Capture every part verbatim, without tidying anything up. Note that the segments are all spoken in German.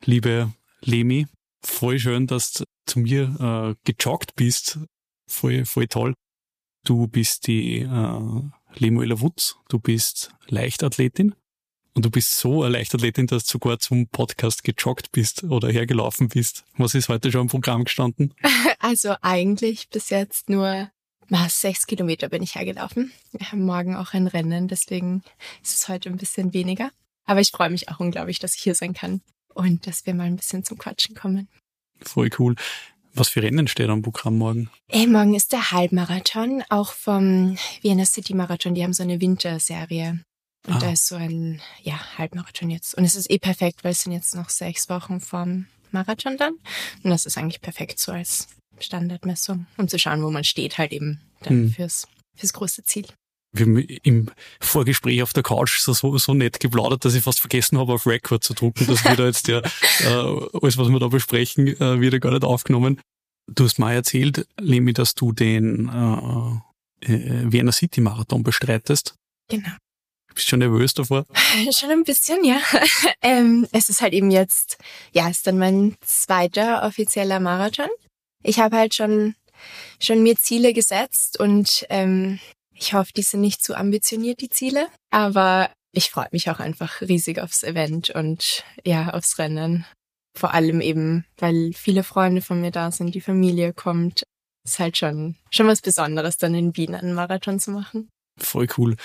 liebe Lemi. Voll schön, dass du zu mir äh, gejoggt bist. Voll, voll toll. Du bist die äh, Lemuela Wutz, du bist Leichtathletin und du bist so eine Leichtathletin, dass du sogar zum Podcast gejoggt bist oder hergelaufen bist. Was ist heute schon im Programm gestanden? Also eigentlich bis jetzt nur was, sechs Kilometer bin ich hergelaufen. Wir haben morgen auch ein Rennen, deswegen ist es heute ein bisschen weniger. Aber ich freue mich auch unglaublich, dass ich hier sein kann und dass wir mal ein bisschen zum Quatschen kommen. Voll cool. Was für Rennen steht am Programm morgen? Ey, morgen ist der Halbmarathon, auch vom Vienna City Marathon. Die haben so eine Winterserie. Und ah. da ist so ein ja, Halbmarathon jetzt. Und es ist eh perfekt, weil es sind jetzt noch sechs Wochen vorm Marathon dann. Und das ist eigentlich perfekt so als Standardmessung, um zu schauen, wo man steht, halt eben dann hm. fürs, fürs große Ziel. Wir haben im Vorgespräch auf der Couch so, so, so nett geplaudert, dass ich fast vergessen habe, auf Record zu drucken, dass wir da jetzt ja äh, alles, was wir da besprechen, äh, wieder gar nicht aufgenommen. Du hast mal erzählt, Lemi, dass du den äh, äh, Vienna City Marathon bestreitest. Genau. Bist du schon nervös davor? Schon ein bisschen, ja. ähm, es ist halt eben jetzt, ja, ist dann mein zweiter offizieller Marathon. Ich habe halt schon schon mir Ziele gesetzt und ähm, ich hoffe, die sind nicht zu ambitioniert, die Ziele. Aber ich freue mich auch einfach riesig aufs Event und ja, aufs Rennen. Vor allem eben, weil viele Freunde von mir da sind, die Familie kommt. Ist halt schon schon was Besonderes, dann in Wien einen Marathon zu machen. Voll cool.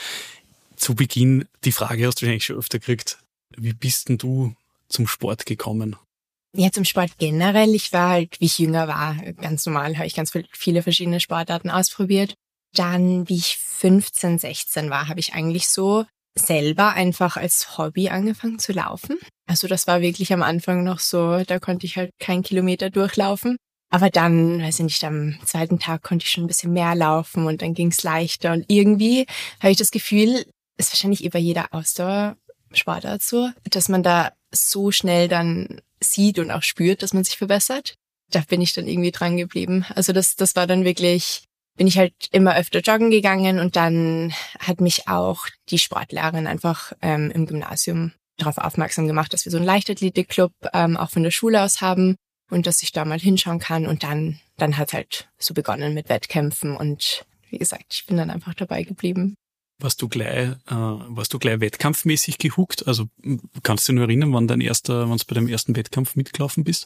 Zu Beginn, die Frage hast du wahrscheinlich schon öfter gekriegt. Wie bist denn du zum Sport gekommen? Ja, zum Sport generell. Ich war halt, wie ich jünger war, ganz normal, habe ich ganz viele verschiedene Sportarten ausprobiert. Dann, wie ich fünfzehn, sechzehn war, habe ich eigentlich so selber einfach als Hobby angefangen zu laufen. Also das war wirklich am Anfang noch so, da konnte ich halt keinen Kilometer durchlaufen. Aber dann, weiß ich nicht, am zweiten Tag konnte ich schon ein bisschen mehr laufen und dann ging's leichter. Und irgendwie habe ich das Gefühl, ist wahrscheinlich eh bei jeder Ausdauersportart so, dass man da so schnell dann sieht und auch spürt, dass man sich verbessert. Da bin ich dann irgendwie dran geblieben. Also das, das war dann wirklich, bin ich halt immer öfter joggen gegangen und dann hat mich auch die Sportlehrerin einfach ähm, im Gymnasium darauf aufmerksam gemacht, dass wir so einen Leichtathletikclub ähm, auch von der Schule aus haben und dass ich da mal hinschauen kann und dann, dann hat halt so begonnen mit Wettkämpfen und wie gesagt, ich bin dann einfach dabei geblieben. Warst du gleich, äh, warst du gleich wettkampfmäßig gehuckt? Also kannst du dich nur erinnern, wann dein erster, wann du bei deinem ersten Wettkampf mitgelaufen bist?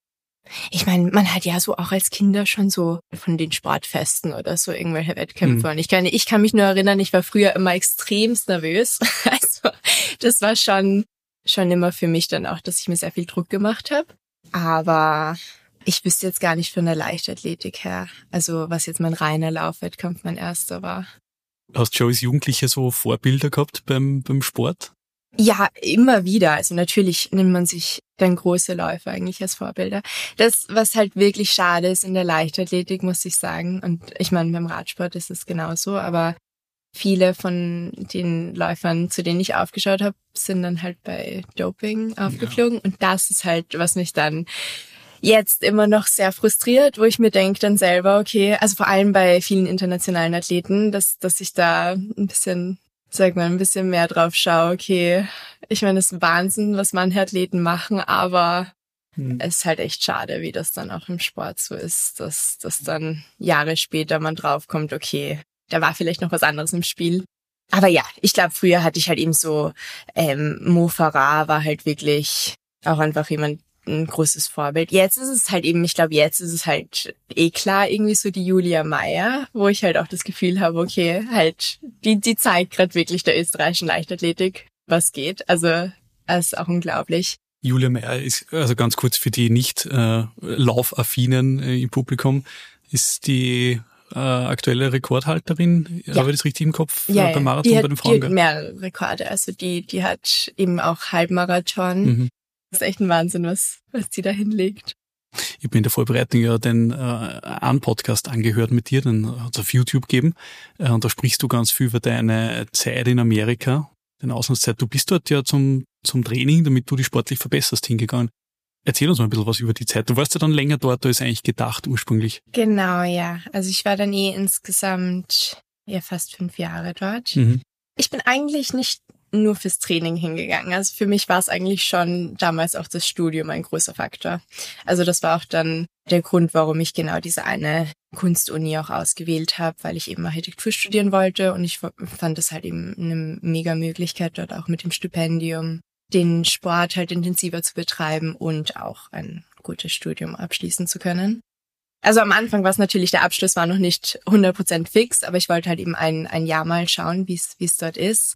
Ich meine, man hat ja so auch als Kinder schon so von den Sportfesten oder so irgendwelche Wettkämpfe. Mhm. Und ich kann, ich kann mich nur erinnern, ich war früher immer extremst nervös. Also das war schon, schon immer für mich dann auch, dass ich mir sehr viel Druck gemacht habe. Aber ich wüsste jetzt gar nicht von der Leichtathletik her, also was jetzt mein reiner Laufwettkampf mein erster war. Hast du schon als Jugendliche so Vorbilder gehabt beim, beim Sport? Ja, immer wieder. Also natürlich nimmt man sich dann große Läufer eigentlich als Vorbilder. Das, was halt wirklich schade ist in der Leichtathletik, muss ich sagen. Und ich meine, beim Radsport ist es genauso. Aber viele von den Läufern, zu denen ich aufgeschaut habe, sind dann halt bei Doping aufgeflogen. Ja. Und das ist halt, was mich dann jetzt immer noch sehr frustriert, wo ich mir denke dann selber, okay, also vor allem bei vielen internationalen Athleten, dass dass ich da ein bisschen, sag mal, ein bisschen mehr drauf schaue, okay, ich meine, es ist Wahnsinn, was manche Athleten machen, aber hm. es ist halt echt schade, wie das dann auch im Sport so ist, dass dass dann Jahre später man draufkommt, okay, da war vielleicht noch was anderes im Spiel. Aber ja, ich glaube, früher hatte ich halt eben so, ähm, Mo Farah war halt wirklich auch einfach jemand, ein großes Vorbild. Jetzt ist es halt eben, ich glaube, jetzt ist es halt eh klar irgendwie so die Julia Meyer, wo ich halt auch das Gefühl habe, okay, halt, die die zeigt gerade wirklich der österreichischen Leichtathletik, was geht. Also, das ist auch unglaublich. Julia Meyer ist, also ganz kurz für die nicht äh, laufaffinen äh, im Publikum, ist die äh, aktuelle Rekordhalterin, ja. Habe ich das richtig im Kopf, ja, äh, beim Marathon die bei hat, den Frauen? Die hat mehrere Rekorde, also die die hat eben auch Halbmarathon. Mhm. Das ist echt ein Wahnsinn, was was die da hinlegt. Ich habe in der Vorbereitung ja den äh, einen Podcast angehört mit dir, den hat es auf YouTube gegeben. Äh, und da sprichst du ganz viel über deine Zeit in Amerika, deine Auslandszeit. Du bist dort ja zum zum Training, damit du dich sportlich verbesserst, hingegangen. Erzähl uns mal ein bisschen was über die Zeit. Du warst ja dann länger dort, als eigentlich gedacht ursprünglich. Genau, ja. Also ich war dann eh insgesamt ja fast fünf Jahre dort. Mhm. Ich bin eigentlich nicht nur fürs Training hingegangen. Also für mich war es eigentlich schon damals auch das Studium ein großer Faktor. Also das war auch dann der Grund, warum ich genau diese eine Kunstuni auch ausgewählt habe, weil ich eben Architektur studieren wollte und ich fand das halt eben eine mega Möglichkeit, dort auch mit dem Stipendium den Sport halt intensiver zu betreiben und auch ein gutes Studium abschließen zu können. Also am Anfang war es natürlich, der Abschluss war noch nicht hundert Prozent fix, aber ich wollte halt eben ein, ein Jahr mal schauen, wie es wie es dort ist.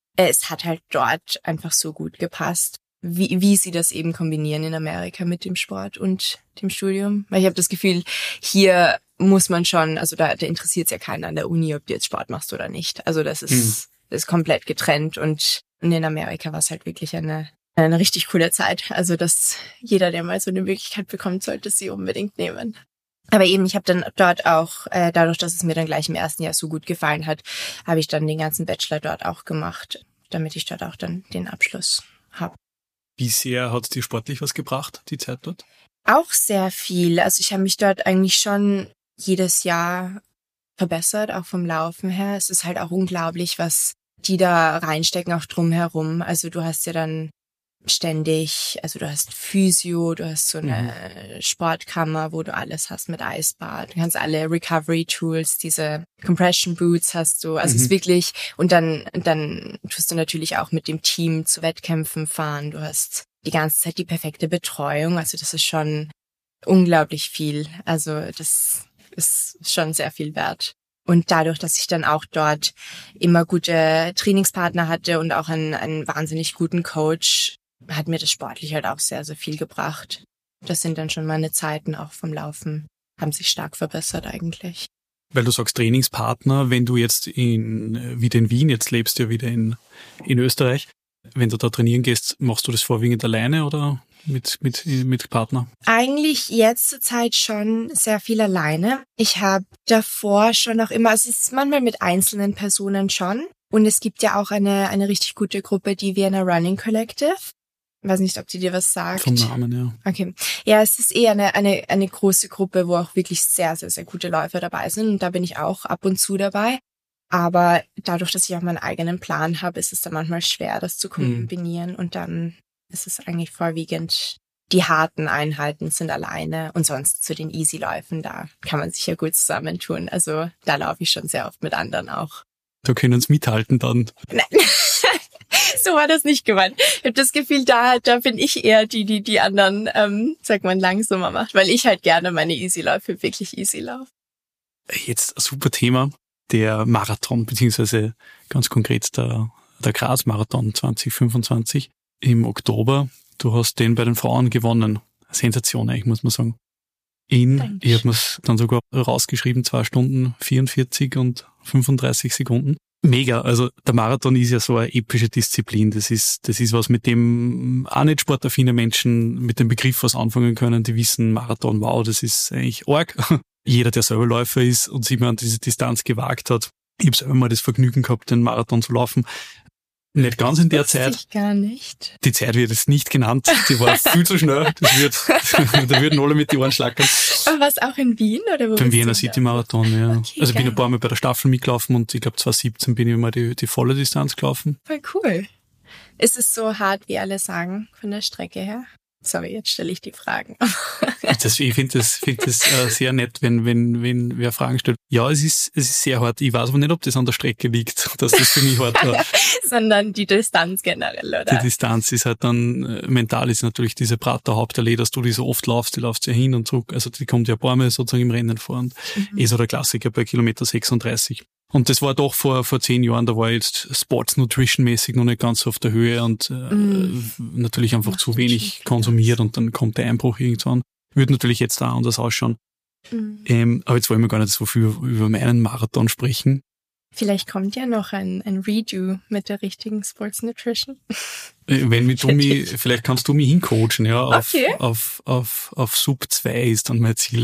Es hat halt dort einfach so gut gepasst, wie wie sie das eben kombinieren in Amerika mit dem Sport und dem Studium. Weil ich habe das Gefühl, hier muss man schon, also da, da interessiert es ja keinen an der Uni, ob du jetzt Sport machst oder nicht. Also das ist, hm. das ist komplett getrennt und, und in Amerika war es halt wirklich eine eine richtig coole Zeit. Also dass jeder, der mal so eine Möglichkeit bekommt, sollte sie unbedingt nehmen. Aber eben, ich habe dann dort auch, äh, dadurch, dass es mir dann gleich im ersten Jahr so gut gefallen hat, habe ich dann den ganzen Bachelor dort auch gemacht, damit ich dort auch dann den Abschluss habe. Wie sehr hat es dir sportlich was gebracht, die Zeit dort? Auch sehr viel. Also ich habe mich dort eigentlich schon jedes Jahr verbessert, auch vom Laufen her. Es ist halt auch unglaublich, was die da reinstecken, auch drumherum. Also du hast ja dann ständig, also du hast Physio, du hast so eine mhm. Sportkammer, wo du alles hast mit Eisbad. Du kannst alle Recovery-Tools, diese Compression Boots hast du. Also mhm. es ist wirklich, und dann, dann tust du natürlich auch mit dem Team zu Wettkämpfen fahren. Du hast die ganze Zeit die perfekte Betreuung. Also das ist schon unglaublich viel. Also das ist schon sehr viel wert. Und dadurch, dass ich dann auch dort immer gute Trainingspartner hatte und auch einen, einen wahnsinnig guten Coach, hat mir das sportlich halt auch sehr, sehr viel gebracht. Das sind dann schon meine Zeiten auch vom Laufen, haben sich stark verbessert eigentlich. Weil du sagst Trainingspartner, wenn du jetzt in, wieder in Wien, jetzt lebst du ja wieder in, in Österreich, wenn du da trainieren gehst, machst du das vorwiegend alleine oder mit, mit, mit Partner? Eigentlich jetzt zur Zeit schon sehr viel alleine. Ich habe davor schon auch immer, also es ist manchmal mit einzelnen Personen schon. Und es gibt ja auch eine, eine richtig gute Gruppe, die Vienna Running Collective. Ich weiß nicht, ob die dir was sagt. Vom Namen, ja. Okay. Ja, es ist eher eine, eine, eine große Gruppe, wo auch wirklich sehr, sehr, sehr gute Läufer dabei sind. Und da bin ich auch ab und zu dabei. Aber dadurch, dass ich auch meinen eigenen Plan habe, ist es dann manchmal schwer, das zu kombinieren. Mhm. Und dann ist es eigentlich vorwiegend, die harten Einheiten sind alleine. Und sonst zu den Easy-Läufen, da kann man sich ja gut zusammentun. Also da laufe ich schon sehr oft mit anderen auch. Da können sie mithalten dann. Nein. So war das nicht gemeint. Ich habe das Gefühl, da da bin ich eher die, die die anderen, ähm, sag mal, langsamer macht, weil ich halt gerne meine Easy-Läufe wirklich easy laufe. Jetzt ein super Thema, der Marathon, beziehungsweise ganz konkret der, der Graz-Marathon zwanzig fünfundzwanzig im Oktober. Du hast den bei den Frauen gewonnen. Sensation eigentlich, muss man sagen. In, Dankeschön. Ich habe mir es dann sogar rausgeschrieben, zwei Stunden vierundvierzig und fünfunddreißig Sekunden. Mega, also der Marathon ist ja so eine epische Disziplin. Das ist, das ist was, mit dem auch nicht sportaffine Menschen mit dem Begriff was anfangen können. Die wissen, Marathon, wow, das ist eigentlich arg. Jeder, der selber Läufer ist und sich mal an diese Distanz gewagt hat. Ich habe selber mal das Vergnügen gehabt, den Marathon zu laufen. Nicht ganz in der das Zeit. Ich gar nicht. Die Zeit wird jetzt nicht genannt. Die war viel zu schnell. Das wird, da würden alle mit die Ohren schlackern. Aber was auch in Wien oder wo? Beim Wiener City Marathon, ja. Okay, also ich bin geil. ein paar Mal bei der Staffel mitgelaufen und ich glaube zwanzig siebzehn bin ich mal die, die volle Distanz gelaufen. Voll cool. Ist es so hart, wie alle sagen, von der Strecke her? Sorry, jetzt stelle ich die Fragen. Das, ich finde das, find das äh, sehr nett, wenn, wenn, wenn wer Fragen stellt. Ja, es ist, es ist sehr hart. Ich weiß aber nicht, ob das an der Strecke liegt, dass das für mich hart war. Sondern die Distanz generell, oder? Die Distanz ist halt dann, äh, mental ist natürlich diese Prater Hauptallee, dass du die so oft laufst, die laufst ja hin und zurück. Also die kommt ja ein paar Mal sozusagen im Rennen vor und mhm. ist so der Klassiker bei Kilometer sechsunddreißig. Und das war doch vor vor zehn Jahren, da war ich jetzt Sports Nutrition mäßig noch nicht ganz auf der Höhe und äh, mm. natürlich einfach Macht zu wenig konsumiert und dann kommt der Einbruch irgendwann. Würde natürlich jetzt auch anders ausschauen. Mm. Ähm, aber jetzt wollen wir gar nicht so viel über meinen Marathon sprechen. Vielleicht kommt ja noch ein, ein Redo mit der richtigen Sports Nutrition. Wenn mit du mich, vielleicht kannst du mich hincoachen, ja, auf, okay. auf, auf, auf Sub zwei ist dann mein Ziel.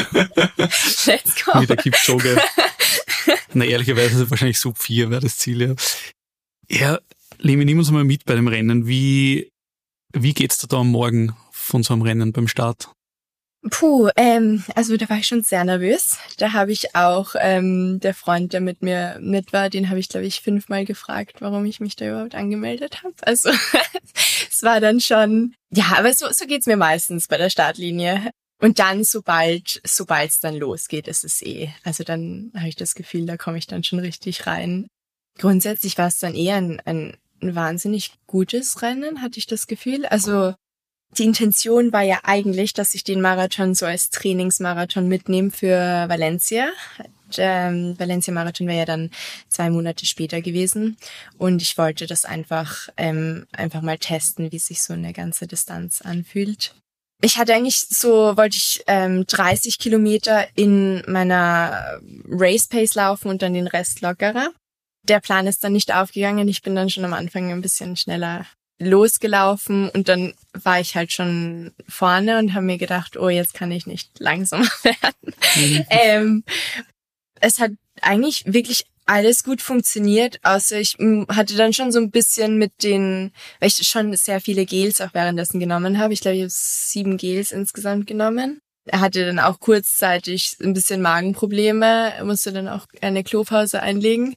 Let's go. Mit der Kipchoge. Na, ehrlicherweise wahrscheinlich Sub vier wäre das Ziel, ja. Ja, Lemi, nimm uns mal mit bei dem Rennen. Wie, wie geht's dir da am Morgen von so einem Rennen beim Start? Puh, ähm, also da war ich schon sehr nervös. Da habe ich auch ähm, der Freund, der mit mir mit war, den habe ich, glaube ich, fünfmal gefragt, warum ich mich da überhaupt angemeldet habe. Also es war dann schon, ja, aber so, so geht's mir meistens bei der Startlinie. Und dann, sobald sobald es dann losgeht, ist es eh. Also dann habe ich das Gefühl, da komme ich dann schon richtig rein. Grundsätzlich war es dann eher ein, ein, ein wahnsinnig gutes Rennen, hatte ich das Gefühl. Also die Intention war ja eigentlich, dass ich den Marathon so als Trainingsmarathon mitnehme für Valencia. Der ähm, Valencia-Marathon wäre ja dann zwei Monate später gewesen. Und ich wollte das einfach ähm, einfach mal testen, wie sich so eine ganze Distanz anfühlt. Ich hatte eigentlich so, wollte ich ähm, dreißig Kilometer in meiner Race Pace laufen und dann den Rest lockerer. Der Plan ist dann nicht aufgegangen. Ich bin dann schon am Anfang ein bisschen schneller losgelaufen und dann war ich halt schon vorne und habe mir gedacht, oh, jetzt kann ich nicht langsamer werden. Mhm. ähm, es hat eigentlich wirklich alles gut funktioniert, außer ich hatte dann schon so ein bisschen mit den, weil ich schon sehr viele Gels auch währenddessen genommen habe. Ich glaube, ich habe sieben Gels insgesamt genommen. Er hatte dann auch kurzzeitig ein bisschen Magenprobleme, musste dann auch eine Klopause einlegen.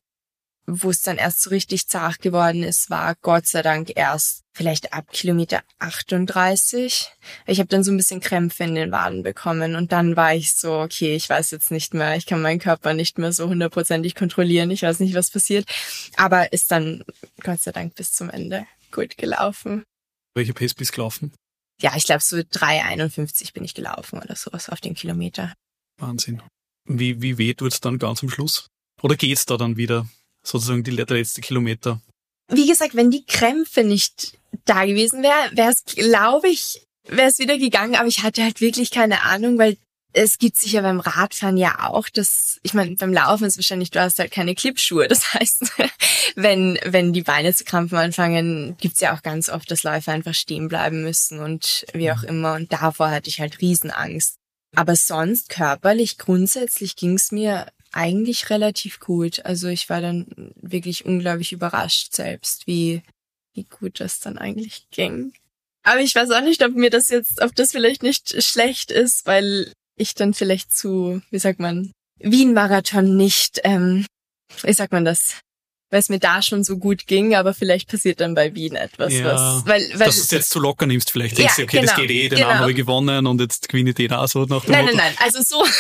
Wo es dann erst so richtig zart geworden ist, war Gott sei Dank erst vielleicht ab Kilometer achtunddreißig. Ich habe dann so ein bisschen Krämpfe in den Waden bekommen und dann war ich so, okay, ich weiß jetzt nicht mehr, ich kann meinen Körper nicht mehr so hundertprozentig kontrollieren, ich weiß nicht, was passiert, aber ist dann Gott sei Dank bis zum Ende gut gelaufen. Welche Pace bist du gelaufen? Ja, ich glaube so drei einundfünfzig bin ich gelaufen oder sowas auf den Kilometer. Wahnsinn. Wie, wie weh tut's dann ganz am Schluss? Oder geht's da dann wieder? Sozusagen die, der letzte Kilometer. Wie gesagt, wenn die Krämpfe nicht da gewesen wäre, wäre es, glaube ich, wäre es wieder gegangen. Aber ich hatte halt wirklich keine Ahnung, weil es gibt sich ja beim Radfahren ja auch, dass, ich meine, beim Laufen ist wahrscheinlich, du hast halt keine Clipschuhe. Das heißt, wenn wenn die Beine zu krampfen anfangen, gibt's ja auch ganz oft, dass Läufer einfach stehen bleiben müssen und wie auch immer. Und davor hatte ich halt Riesenangst. Aber sonst körperlich, grundsätzlich ging's mir eigentlich relativ gut. Also ich war dann wirklich unglaublich überrascht selbst, wie wie gut das dann eigentlich ging. Aber ich weiß auch nicht, ob mir das jetzt, ob das vielleicht nicht schlecht ist, weil ich dann vielleicht zu, wie sagt man, Wien-Marathon nicht, ähm, wie sagt man das, weil es mir da schon so gut ging, aber vielleicht passiert dann bei Wien etwas, ja, was, weil, weil dass du es jetzt zu locker nimmst, vielleicht denkst ja, du, okay, genau, das geht eh, den genau. Namen habe ich gewonnen und jetzt gewinne ich den auch so nach dem Nein, Motto. nein, nein, also so,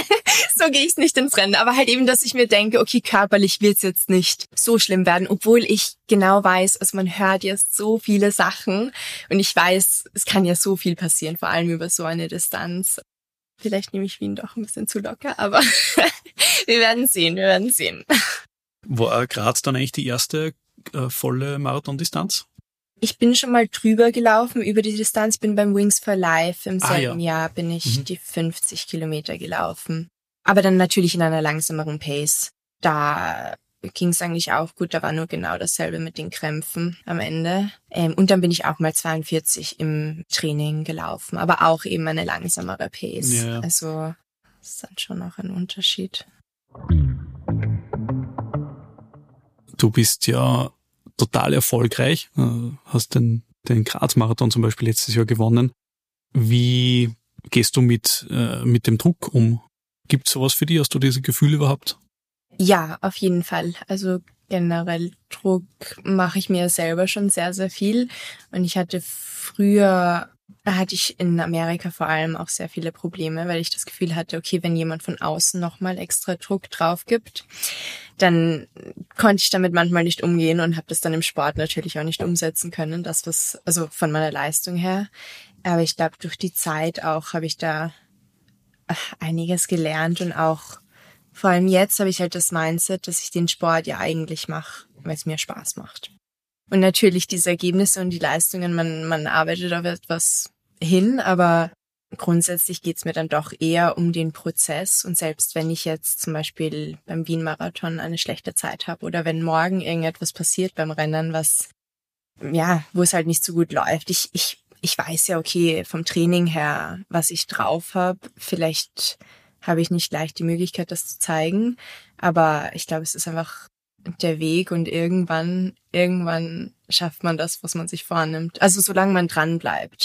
so gehe ich nicht ins Rennen, aber halt eben, dass ich mir denke, okay, körperlich wird's jetzt nicht so schlimm werden, obwohl ich genau weiß, also man hört jetzt so viele Sachen und ich weiß, es kann ja so viel passieren, vor allem über so eine Distanz. Vielleicht nehme ich Wien doch ein bisschen zu locker, aber wir werden sehen, wir werden sehen. War Graz dann eigentlich die erste äh, volle Marathondistanz? Ich bin schon mal drüber gelaufen, über die Distanz. Ich bin beim Wings for Life im selben ah, ja. Jahr bin ich mhm. die fünfzig Kilometer gelaufen. Aber dann natürlich in einer langsameren Pace. Da ging es eigentlich auch gut. Da war nur genau dasselbe mit den Krämpfen am Ende. Ähm, und dann bin ich auch mal zweiundvierzig im Training gelaufen. Aber auch eben eine langsamere Pace. Ja. Also das ist dann schon noch ein Unterschied. Du bist ja total erfolgreich, hast den, den Graz-Marathon zum Beispiel letztes Jahr gewonnen. Wie gehst du mit, äh, mit dem Druck um? Gibt's sowas für dich? Hast du diese Gefühle überhaupt? Ja, auf jeden Fall. Also generell Druck mache ich mir selber schon sehr, sehr viel. Und ich hatte früher, da hatte ich in Amerika vor allem auch sehr viele Probleme, weil ich das Gefühl hatte, okay, wenn jemand von außen nochmal extra Druck drauf gibt, dann konnte ich damit manchmal nicht umgehen und habe das dann im Sport natürlich auch nicht umsetzen können, das was, also von meiner Leistung her. Aber ich glaube, durch die Zeit auch habe ich da einiges gelernt und auch vor allem jetzt habe ich halt das Mindset, dass ich den Sport ja eigentlich mache, weil es mir Spaß macht. Und natürlich diese Ergebnisse und die Leistungen, man man arbeitet auf etwas hin, aber grundsätzlich geht's mir dann doch eher um den Prozess. Und selbst wenn ich jetzt zum Beispiel beim Wien-Marathon eine schlechte Zeit habe oder wenn morgen irgendetwas passiert beim Rennen, was, ja, wo es halt nicht so gut läuft, ich ich ich weiß ja, okay, vom Training her, was ich drauf habe, vielleicht habe ich nicht gleich die Möglichkeit, das zu zeigen, aber ich glaube, es ist einfach der Weg und irgendwann, irgendwann schafft man das, was man sich vornimmt. Also solange man dran bleibt.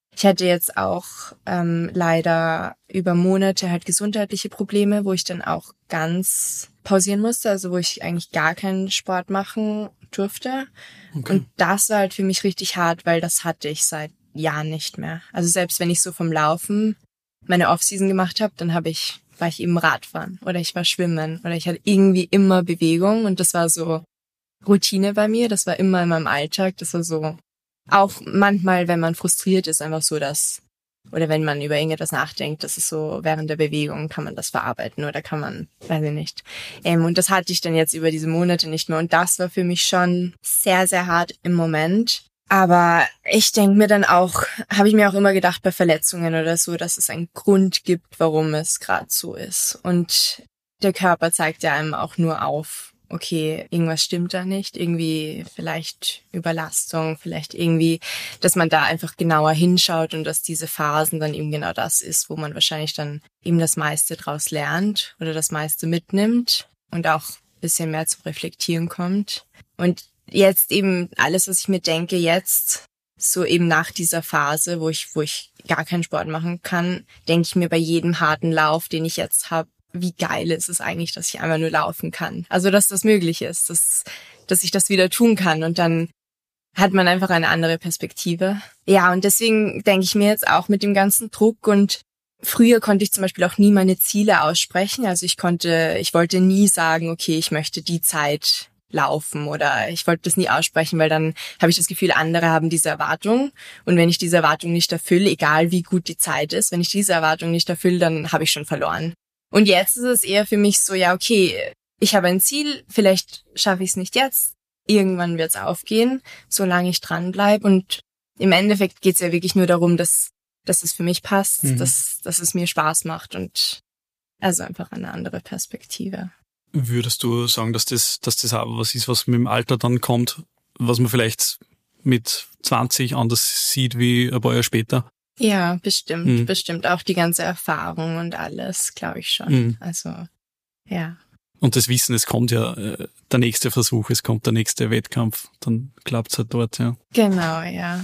Ich hatte jetzt auch ähm, leider über Monate halt gesundheitliche Probleme, wo ich dann auch ganz pausieren musste, also wo ich eigentlich gar keinen Sport machen durfte. Okay. Und das war halt für mich richtig hart, weil das hatte ich seit Jahren nicht mehr. Also selbst wenn ich so vom Laufen meine Offseason gemacht habe, dann habe ich war ich eben Radfahren oder ich war schwimmen oder ich hatte irgendwie immer Bewegung und das war so Routine bei mir, das war immer in meinem Alltag, das war so, auch manchmal, wenn man frustriert ist, einfach so, dass, oder wenn man über irgendetwas nachdenkt, das ist so, während der Bewegung kann man das verarbeiten oder kann man, weiß ich nicht. Ähm, und das hatte ich dann jetzt über diese Monate nicht mehr und das war für mich schon sehr, sehr hart im Moment. Aber ich denke mir dann auch, habe ich mir auch immer gedacht bei Verletzungen oder so, dass es einen Grund gibt, warum es gerade so ist. Und der Körper zeigt ja einem auch nur auf, okay, irgendwas stimmt da nicht, irgendwie vielleicht Überlastung, vielleicht irgendwie, dass man da einfach genauer hinschaut und dass diese Phasen dann eben genau das ist, wo man wahrscheinlich dann eben das meiste draus lernt oder das meiste mitnimmt und auch ein bisschen mehr zum Reflektieren kommt. Und jetzt eben alles, was ich mir denke, jetzt so eben nach dieser Phase, wo ich wo ich gar keinen Sport machen kann, denke ich mir bei jedem harten Lauf, den ich jetzt habe, wie geil ist es eigentlich, dass ich einmal nur laufen kann. Also, dass das möglich ist, dass dass ich das wieder tun kann und dann hat man einfach eine andere Perspektive. Ja, und deswegen denke ich mir jetzt auch mit dem ganzen Druck und früher konnte ich zum Beispiel auch nie meine Ziele aussprechen. Also ich konnte, ich wollte nie sagen, okay, ich möchte die Zeit laufen oder ich wollte das nie aussprechen, weil dann habe ich das Gefühl, andere haben diese Erwartung und wenn ich diese Erwartung nicht erfülle, egal wie gut die Zeit ist, wenn ich diese Erwartung nicht erfülle, dann habe ich schon verloren. Und jetzt ist es eher für mich so, ja okay, ich habe ein Ziel, vielleicht schaffe ich es nicht jetzt, irgendwann wird es aufgehen, solange ich dranbleibe und im Endeffekt geht es ja wirklich nur darum, dass, dass es für mich passt, mhm. dass, dass es mir Spaß macht und also einfach eine andere Perspektive. Würdest du sagen, dass das, dass das auch was ist, was mit dem Alter dann kommt, was man vielleicht mit zwanzig anders sieht wie ein paar Jahre später? Ja, bestimmt, mhm. bestimmt. Auch die ganze Erfahrung und alles, glaube ich schon. Mhm. Also, ja. Und das Wissen, es kommt ja äh, der nächste Versuch, es kommt der nächste Wettkampf, dann klappt's halt dort, ja. Genau, ja.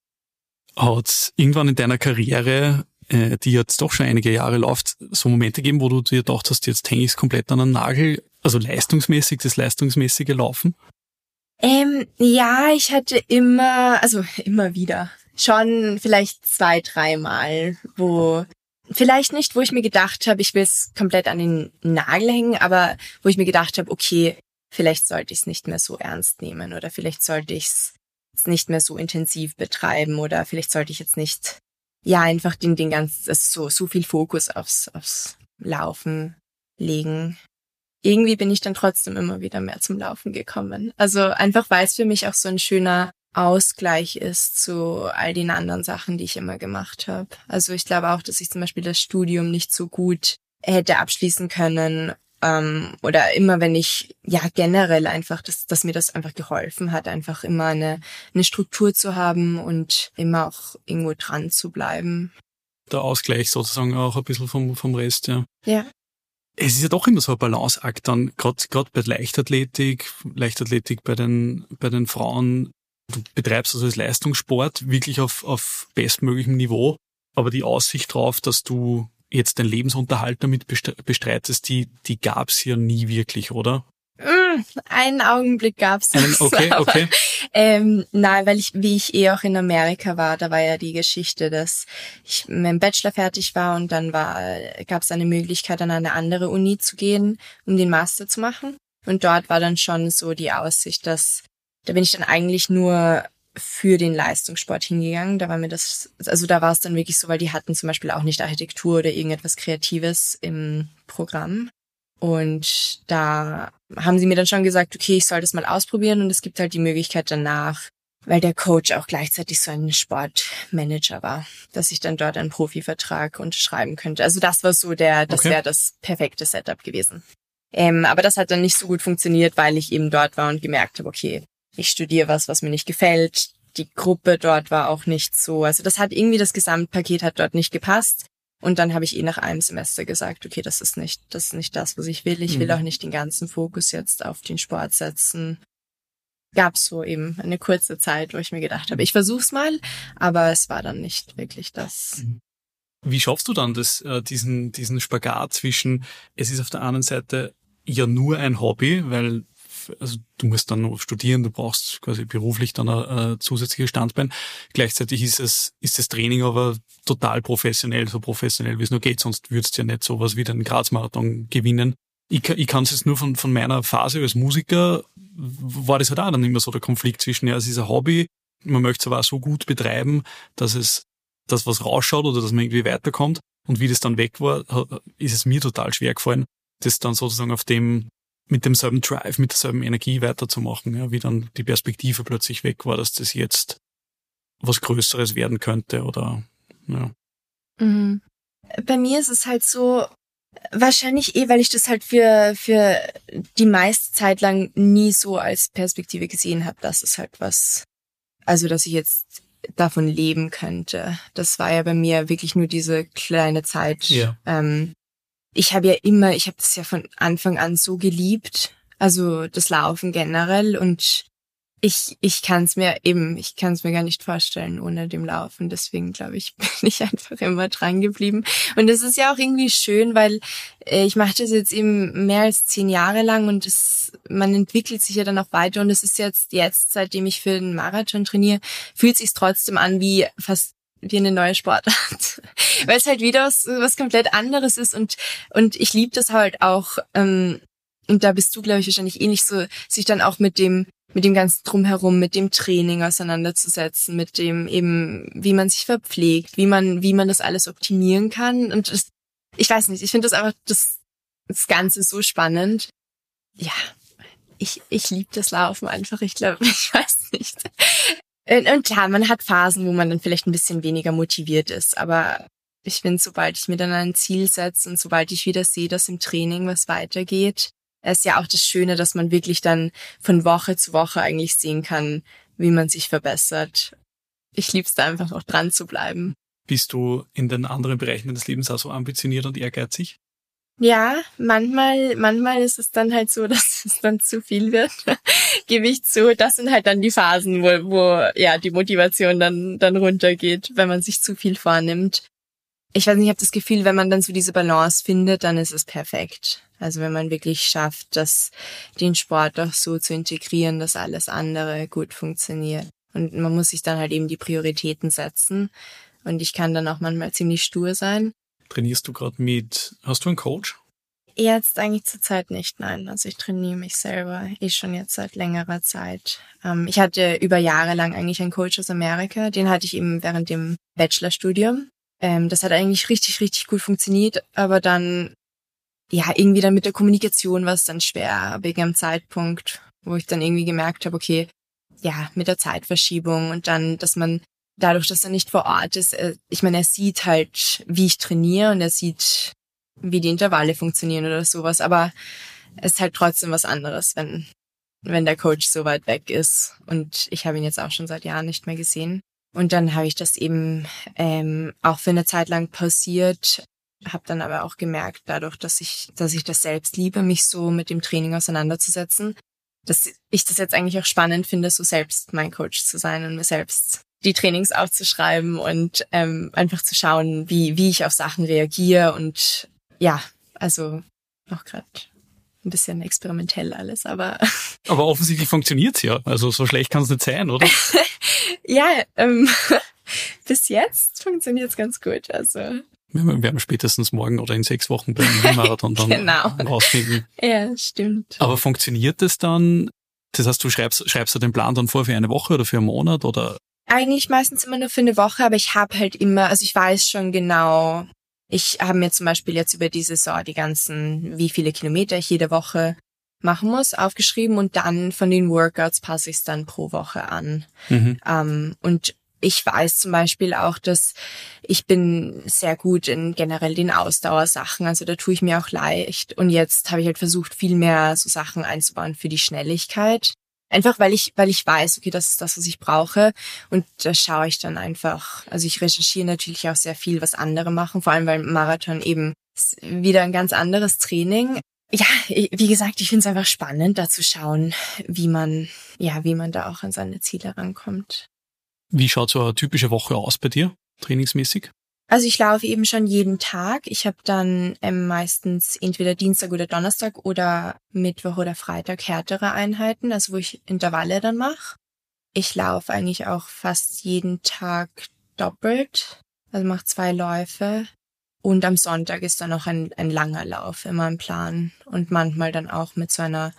Hat's irgendwann in deiner Karriere, äh, die jetzt doch schon einige Jahre läuft, so Momente gegeben, wo du dir gedacht hast, jetzt hänge ich komplett an einen Nagel, also leistungsmäßig, das leistungsmäßige Laufen? Ähm, ja, ich hatte immer, also immer wieder, schon vielleicht zwei, dreimal, wo, vielleicht nicht, wo ich mir gedacht habe, ich will es komplett an den Nagel hängen, aber wo ich mir gedacht habe, okay, vielleicht sollte ich es nicht mehr so ernst nehmen oder vielleicht sollte ich es nicht mehr so intensiv betreiben oder vielleicht sollte ich jetzt nicht, ja, einfach den, den ganzen, also so, so viel Fokus aufs, aufs Laufen legen. Irgendwie bin ich dann trotzdem immer wieder mehr zum Laufen gekommen. Also einfach, weil es für mich auch so ein schöner Ausgleich ist zu all den anderen Sachen, die ich immer gemacht habe. Also ich glaube auch, dass ich zum Beispiel das Studium nicht so gut hätte abschließen können. Ähm, oder immer, wenn ich, ja generell einfach, dass, dass mir das einfach geholfen hat, einfach immer eine, eine Struktur zu haben und immer auch irgendwo dran zu bleiben. Der Ausgleich sozusagen auch ein bisschen vom, vom Rest, ja. Ja. Es ist ja doch immer so ein Balanceakt dann, gerade gerade bei Leichtathletik, Leichtathletik bei den bei den Frauen. Du betreibst also als Leistungssport wirklich auf auf bestmöglichem Niveau, aber die Aussicht drauf, dass du jetzt deinen Lebensunterhalt damit bestreitest, die die gab's ja nie wirklich, oder? Mm, einen Augenblick gab's das. Okay, aber, okay. Ähm, nein, weil ich, wie ich eh auch in Amerika war, da war ja die Geschichte, dass ich mit dem Bachelor fertig war und dann war, gab's eine Möglichkeit, an eine andere Uni zu gehen, um den Master zu machen. Und dort war dann schon so die Aussicht, dass, da bin ich dann eigentlich nur für den Leistungssport hingegangen. Da war mir das, also da war es dann wirklich so, weil die hatten zum Beispiel auch nicht Architektur oder irgendetwas Kreatives im Programm. Und da haben sie mir dann schon gesagt, okay, ich soll das mal ausprobieren und es gibt halt die Möglichkeit danach, weil der Coach auch gleichzeitig so ein Sportmanager war, dass ich dann dort einen Profivertrag unterschreiben könnte. Also das war so der, das okay. wäre das perfekte Setup gewesen. Ähm, aber das hat dann nicht so gut funktioniert, weil ich eben dort war und gemerkt habe, okay, ich studiere was, was mir nicht gefällt. Die Gruppe dort war auch nicht so, also das hat irgendwie, das Gesamtpaket hat dort nicht gepasst. Und dann habe ich eh nach einem Semester gesagt, okay, das ist nicht, das ist nicht das, was ich will. Ich will auch nicht den ganzen Fokus jetzt auf den Sport setzen. gab es so eben eine kurze Zeit, wo ich mir gedacht habe, ich versuch's mal, aber es war dann nicht wirklich das. Wie schaffst du dann das, äh, diesen, diesen Spagat zwischen, es ist auf der einen Seite ja nur ein Hobby, weil also du musst dann noch studieren, du brauchst quasi beruflich dann ein, ein zusätzliches Standbein. Gleichzeitig ist es, ist das Training aber total professionell, so professionell wie es nur geht, sonst würdest du ja nicht sowas wie den Graz-Marathon gewinnen. Ich, ich kann es jetzt nur von, von meiner Phase als Musiker, war das halt auch dann immer so der Konflikt zwischen, ja, es ist ein Hobby, man möchte es aber auch so gut betreiben, dass es, dass was rausschaut oder dass man irgendwie weiterkommt. Und wie das dann weg war, ist es mir total schwer gefallen, das dann sozusagen auf dem, mit demselben Drive, mit derselben Energie weiterzumachen, ja, wie dann die Perspektive plötzlich weg war, dass das jetzt was Größeres werden könnte oder, ja. Mhm. Bei mir ist es halt so, wahrscheinlich eh, weil ich das halt für für die meiste Zeit lang nie so als Perspektive gesehen habe, dass es halt was, also dass ich jetzt davon leben könnte. Das war ja bei mir wirklich nur diese kleine Zeit. Ja. Ähm, ich habe ja immer, ich habe das ja von Anfang an so geliebt, also das Laufen generell, und Ich, ich kann es mir eben, ich kann es mir gar nicht vorstellen ohne dem Laufen. Deswegen, glaube ich, bin ich einfach immer dran geblieben. Und das ist ja auch irgendwie schön, weil äh, ich mache das jetzt eben mehr als zehn Jahre lang und es, man entwickelt sich ja dann auch weiter. Und es ist jetzt, jetzt, seitdem ich für den Marathon trainiere, fühlt sich trotzdem an wie fast wie eine neue Sportart. Weil es halt wieder was, was komplett anderes ist. Und, und ich liebe das halt auch, ähm, und da bist du, glaube ich, wahrscheinlich ähnlich so, sich dann auch mit dem mit dem ganzen Drumherum, mit dem Training auseinanderzusetzen, mit dem eben, wie man sich verpflegt, wie man, wie man das alles optimieren kann. Und das, ich weiß nicht, ich finde das einfach, das, das Ganze so spannend. Ja, ich, ich liebe das Laufen einfach, ich glaube, ich weiß nicht. Und, und klar, man hat Phasen, wo man dann vielleicht ein bisschen weniger motiviert ist, aber ich finde, sobald ich mir dann ein Ziel setze und sobald ich wieder sehe, dass im Training was weitergeht, es ist ja auch das Schöne, dass man wirklich dann von Woche zu Woche eigentlich sehen kann, wie man sich verbessert. Ich liebe es da einfach auch dran zu bleiben. Bist du in den anderen Bereichen deines Lebens auch so ambitioniert und ehrgeizig? Ja, manchmal, manchmal ist es dann halt so, dass es dann zu viel wird. Gebe ich zu. Das sind halt dann die Phasen, wo, wo ja die Motivation dann, dann runtergeht, wenn man sich zu viel vornimmt. Ich weiß nicht, ich habe das Gefühl, wenn man dann so diese Balance findet, dann ist es perfekt. Also wenn man wirklich schafft, das, den Sport auch so zu integrieren, dass alles andere gut funktioniert. Und man muss sich dann halt eben die Prioritäten setzen. Und ich kann dann auch manchmal ziemlich stur sein. Trainierst du gerade mit, hast du einen Coach? Jetzt eigentlich zurzeit nicht, nein. Also ich trainiere mich selber eh schon jetzt seit längerer Zeit. Ähm, ich hatte über Jahre lang eigentlich einen Coach aus Amerika. Den hatte ich eben während dem Bachelorstudium. Ähm, das hat eigentlich richtig, richtig gut funktioniert, aber dann, ja, irgendwie dann mit der Kommunikation war es dann schwer, wegen einem Zeitpunkt, wo ich dann irgendwie gemerkt habe, okay, ja, mit der Zeitverschiebung und dann, dass man dadurch, dass er nicht vor Ort ist, äh, ich meine, er sieht halt, wie ich trainiere und er sieht, wie die Intervalle funktionieren oder sowas, aber es ist halt trotzdem was anderes, wenn, wenn der Coach so weit weg ist, und ich habe ihn jetzt auch schon seit Jahren nicht mehr gesehen. Und dann habe ich das eben ähm, auch für eine Zeit lang pausiert, habe dann aber auch gemerkt, dadurch, dass ich, dass ich das selbst liebe, mich so mit dem Training auseinanderzusetzen, dass ich das jetzt eigentlich auch spannend finde, so selbst mein Coach zu sein und mir selbst die Trainings aufzuschreiben und ähm, einfach zu schauen, wie wie ich auf Sachen reagiere. Und ja, also auch gerade ein bisschen experimentell alles, aber aber offensichtlich funktioniert's ja. Also so schlecht kann es nicht sein, oder? Ja, ähm, bis jetzt funktioniert's ganz gut. Also Wir werden spätestens morgen oder in sechs Wochen beim Marathon dann genau. rausfinden. Ja, stimmt. Aber funktioniert das dann? Das heißt, du schreibst, schreibst du den Plan dann vor für eine Woche oder für einen Monat oder? Eigentlich meistens immer nur für eine Woche, aber ich habe halt immer, also ich weiß schon genau, ich habe mir zum Beispiel jetzt über die Saison die ganzen, wie viele Kilometer ich jede Woche machen muss, aufgeschrieben, und dann von den Workouts passe ich es dann pro Woche an. Mhm. Ähm, und ich weiß zum Beispiel auch, dass ich bin sehr gut in generell den Ausdauersachen, also da tue ich mir auch leicht. Und jetzt habe ich halt versucht, viel mehr so Sachen einzubauen für die Schnelligkeit. Einfach weil ich, weil ich weiß, okay, das ist das, was ich brauche. Und da schaue ich dann einfach, also ich recherchiere natürlich auch sehr viel, was andere machen, vor allem weil Marathon eben ist wieder ein ganz anderes Training. Ja, wie gesagt, ich finde es einfach spannend, da zu schauen, wie man, ja, wie man da auch an seine Ziele rankommt. Wie schaut so eine typische Woche aus bei dir, trainingsmäßig? Also ich laufe eben schon jeden Tag. Ich habe dann ähm, meistens entweder Dienstag oder Donnerstag oder Mittwoch oder Freitag härtere Einheiten, also wo ich Intervalle dann mache. Ich laufe eigentlich auch fast jeden Tag doppelt, also mache zwei Läufe. Und am Sonntag ist dann noch ein, ein langer Lauf immer im Plan und manchmal dann auch mit so einer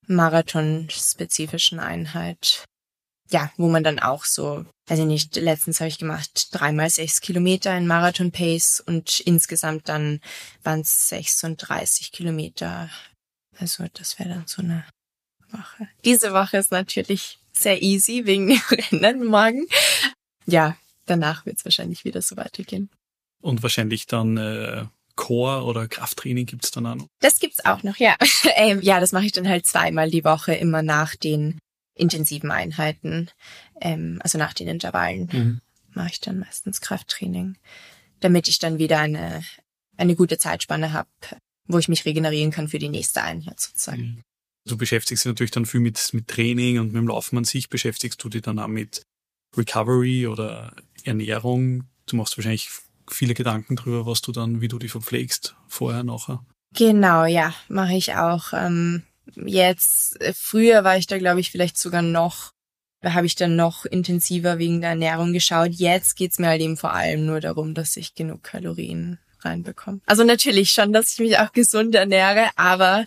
marathonspezifischen Einheit. Ja, wo man dann auch so, weiß ich nicht, letztens habe ich gemacht dreimal sechs Kilometer in Marathon-Pace und insgesamt dann waren es sechsunddreißig Kilometer. Also das wäre dann so eine Woche. Diese Woche ist natürlich sehr easy wegen dem Rennen morgen. Ja, danach wird es wahrscheinlich wieder so weitergehen. Und wahrscheinlich dann äh, Core- oder Krafttraining gibt's dann auch noch? Das gibt's auch noch, ja. ähm, ja, das mache ich dann halt zweimal die Woche, immer nach den intensiven Einheiten, ähm, also nach den Intervallen, mhm. mache ich dann meistens Krafttraining, damit ich dann wieder eine eine gute Zeitspanne habe, wo ich mich regenerieren kann für die nächste Einheit sozusagen. Du beschäftigst dich natürlich dann viel mit mit Training und mit dem Laufen an sich. Beschäftigst du dich dann auch mit Recovery oder Ernährung? Du machst wahrscheinlich viele Gedanken drüber, was du dann, wie du dich verpflegst, vorher, nachher. Genau, ja, mache ich auch. Ähm, jetzt, früher war ich da, glaube ich, vielleicht sogar noch, da habe ich dann noch intensiver wegen der Ernährung geschaut. Jetzt geht's mir halt eben vor allem nur darum, dass ich genug Kalorien reinbekomme. Also natürlich schon, dass ich mich auch gesund ernähre, aber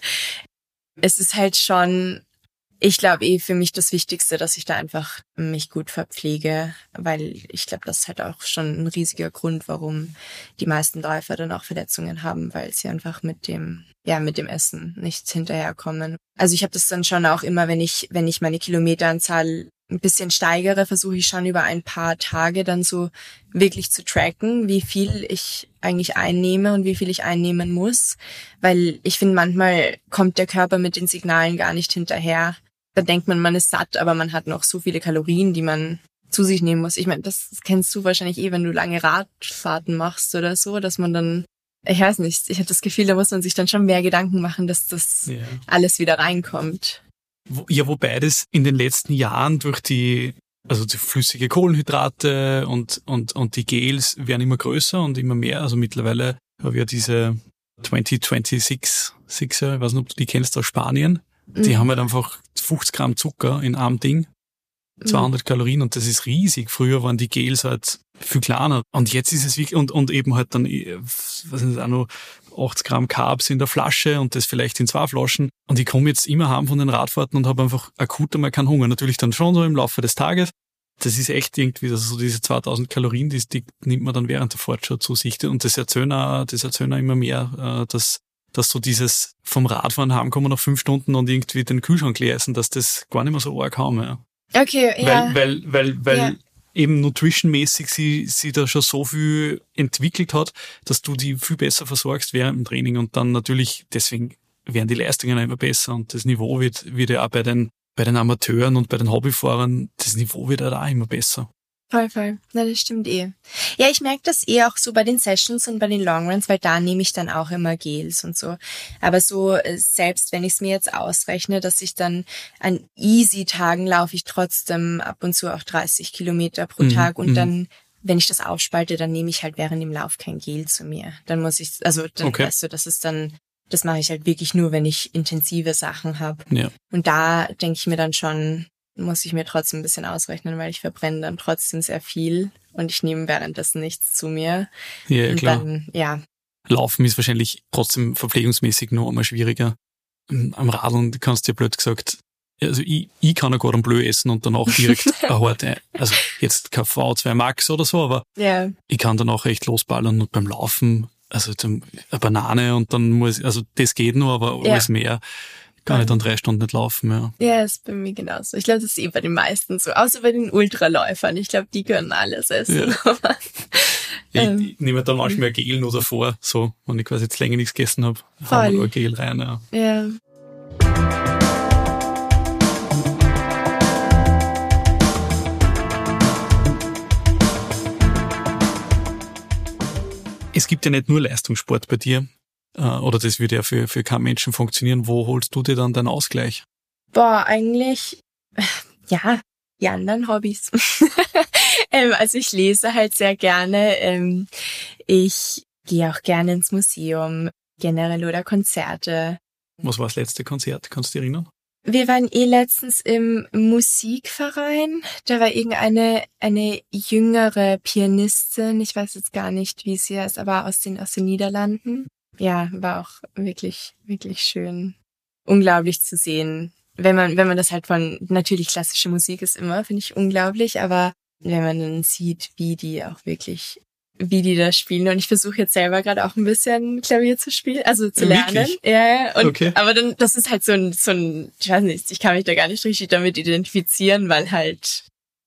es ist halt schon, ich glaube eh für mich das Wichtigste, dass ich da einfach mich gut verpflege, weil ich glaube, das ist halt auch schon ein riesiger Grund, warum die meisten Läufer dann auch Verletzungen haben, weil sie einfach mit dem, ja, mit dem Essen nicht hinterherkommen. Also ich habe das dann schon auch immer, wenn ich, wenn ich meine Kilometeranzahl ein bisschen steigere, versuche ich schon über ein paar Tage dann so wirklich zu tracken, wie viel ich eigentlich einnehme und wie viel ich einnehmen muss, weil ich finde, manchmal kommt der Körper mit den Signalen gar nicht hinterher. Da denkt man, man ist satt, aber man hat noch so viele Kalorien, die man zu sich nehmen muss. Ich meine, das kennst du wahrscheinlich eh, wenn du lange Radfahrten machst oder so, dass man dann, ich weiß nicht, ich habe das Gefühl, da muss man sich dann schon mehr Gedanken machen, dass das ja. alles wieder reinkommt. Ja, wobei das in den letzten Jahren durch die, also die flüssige Kohlenhydrate und, und, und die Gels werden immer größer und immer mehr. Also mittlerweile haben wir diese zwanzig sechsundzwanzig Sixer, ich weiß nicht, ob du die kennst aus Spanien. Die mhm. haben halt einfach fünfzig Gramm Zucker in einem Ding, zweihundert mhm. Kalorien und das ist riesig. Früher waren die Gels halt viel kleiner und jetzt ist es wirklich, und, und eben halt dann, was ist auch noch, achtzig Gramm Carbs in der Flasche und das vielleicht in zwei Flaschen. Und ich komme jetzt immer heim von den Radfahrten und habe einfach akut einmal keinen Hunger. Natürlich dann schon so im Laufe des Tages. Das ist echt irgendwie, also so diese zweitausend Kalorien, die, die nimmt man dann während der Fahrt schon zu sich. Und das erzählen auch, das erzählen auch immer mehr, dass, dass so dieses vom Radfahren heimkommen nach fünf Stunden und irgendwie den Kühlschrank leer essen, dass das gar nicht mehr so arg haben. Ja. Okay, ja. Weil, weil, weil, weil ja. eben nutritionmäßig sie, sie da schon so viel entwickelt hat, dass du die viel besser versorgst während dem Training und dann natürlich, deswegen werden die Leistungen immer besser und das Niveau wird, wird ja auch bei den, bei den Amateuren und bei den Hobbyfahrern, das Niveau wird halt auch immer besser. Voll, voll. Na, das stimmt eh. Ja, ich merke das eh auch so bei den Sessions und bei den Longruns, weil da nehme ich dann auch immer Gels und so. Aber so, selbst wenn ich es mir jetzt ausrechne, dass ich dann an Easy-Tagen laufe ich trotzdem ab und zu auch dreißig Kilometer pro Mhm, Tag und mhm. dann, wenn ich das aufspalte, dann nehme ich halt während dem Lauf kein Gel zu mir. Dann muss ich, also dann Okay. weißt du, das ist dann, das mache ich halt wirklich nur, wenn ich intensive Sachen habe. Ja. Und da denke ich mir dann schon, muss ich mir trotzdem ein bisschen ausrechnen, weil ich verbrenne dann trotzdem sehr viel und ich nehme währenddessen nichts zu mir. Ja, und klar. Dann, ja. Laufen ist wahrscheinlich trotzdem verpflegungsmäßig noch einmal schwieriger. Am Radeln kannst du ja blöd gesagt, also ich, ich kann ja gerade einen Blö essen und danach direkt eine harte, also jetzt kein V zwei Max oder so, aber ja. ich kann danach echt losballern und beim Laufen, also eine Banane und dann muss, also das geht nur, aber alles ja. mehr kann ich dann drei Stunden nicht laufen, ja. Ja, ist bei mir genauso. Ich glaube, das ist eh bei den meisten so. Außer bei den Ultraläufern. Ich glaube, die können alles essen. Ja. ich, ähm, ich nehme dann manchmal ein Gel nur davor, so, wenn ich quasi jetzt länger nichts gegessen habe, haue ich nur ein Gel rein, ja. Ja. Es gibt ja nicht nur Leistungssport bei dir. Äh, oder das würde ja für, für keinen Menschen funktionieren. Wo holst du dir dann deinen Ausgleich? Boah, eigentlich, ja, die anderen Hobbys. ähm, also ich lese halt sehr gerne. Ähm, ich gehe auch gerne ins Museum, generell oder Konzerte. Was war das letzte Konzert? Kannst du dich erinnern? Wir waren eh letztens im Musikverein. Da war irgendeine eine jüngere Pianistin. Ich weiß jetzt gar nicht, wie sie heißt, aber aus den aus den Niederlanden. Ja, war auch wirklich wirklich schön, unglaublich zu sehen. Wenn man wenn man das halt von natürlich klassische Musik ist immer, finde ich unglaublich, aber wenn man dann sieht, wie die auch wirklich wie die das spielen. Und ich versuche jetzt selber gerade auch ein bisschen Klavier zu spielen, also zu lernen. Wirklich? Ja, ja. Und, okay. Aber dann, das ist halt so ein, so ein, ich weiß nicht, ich kann mich da gar nicht richtig damit identifizieren, weil halt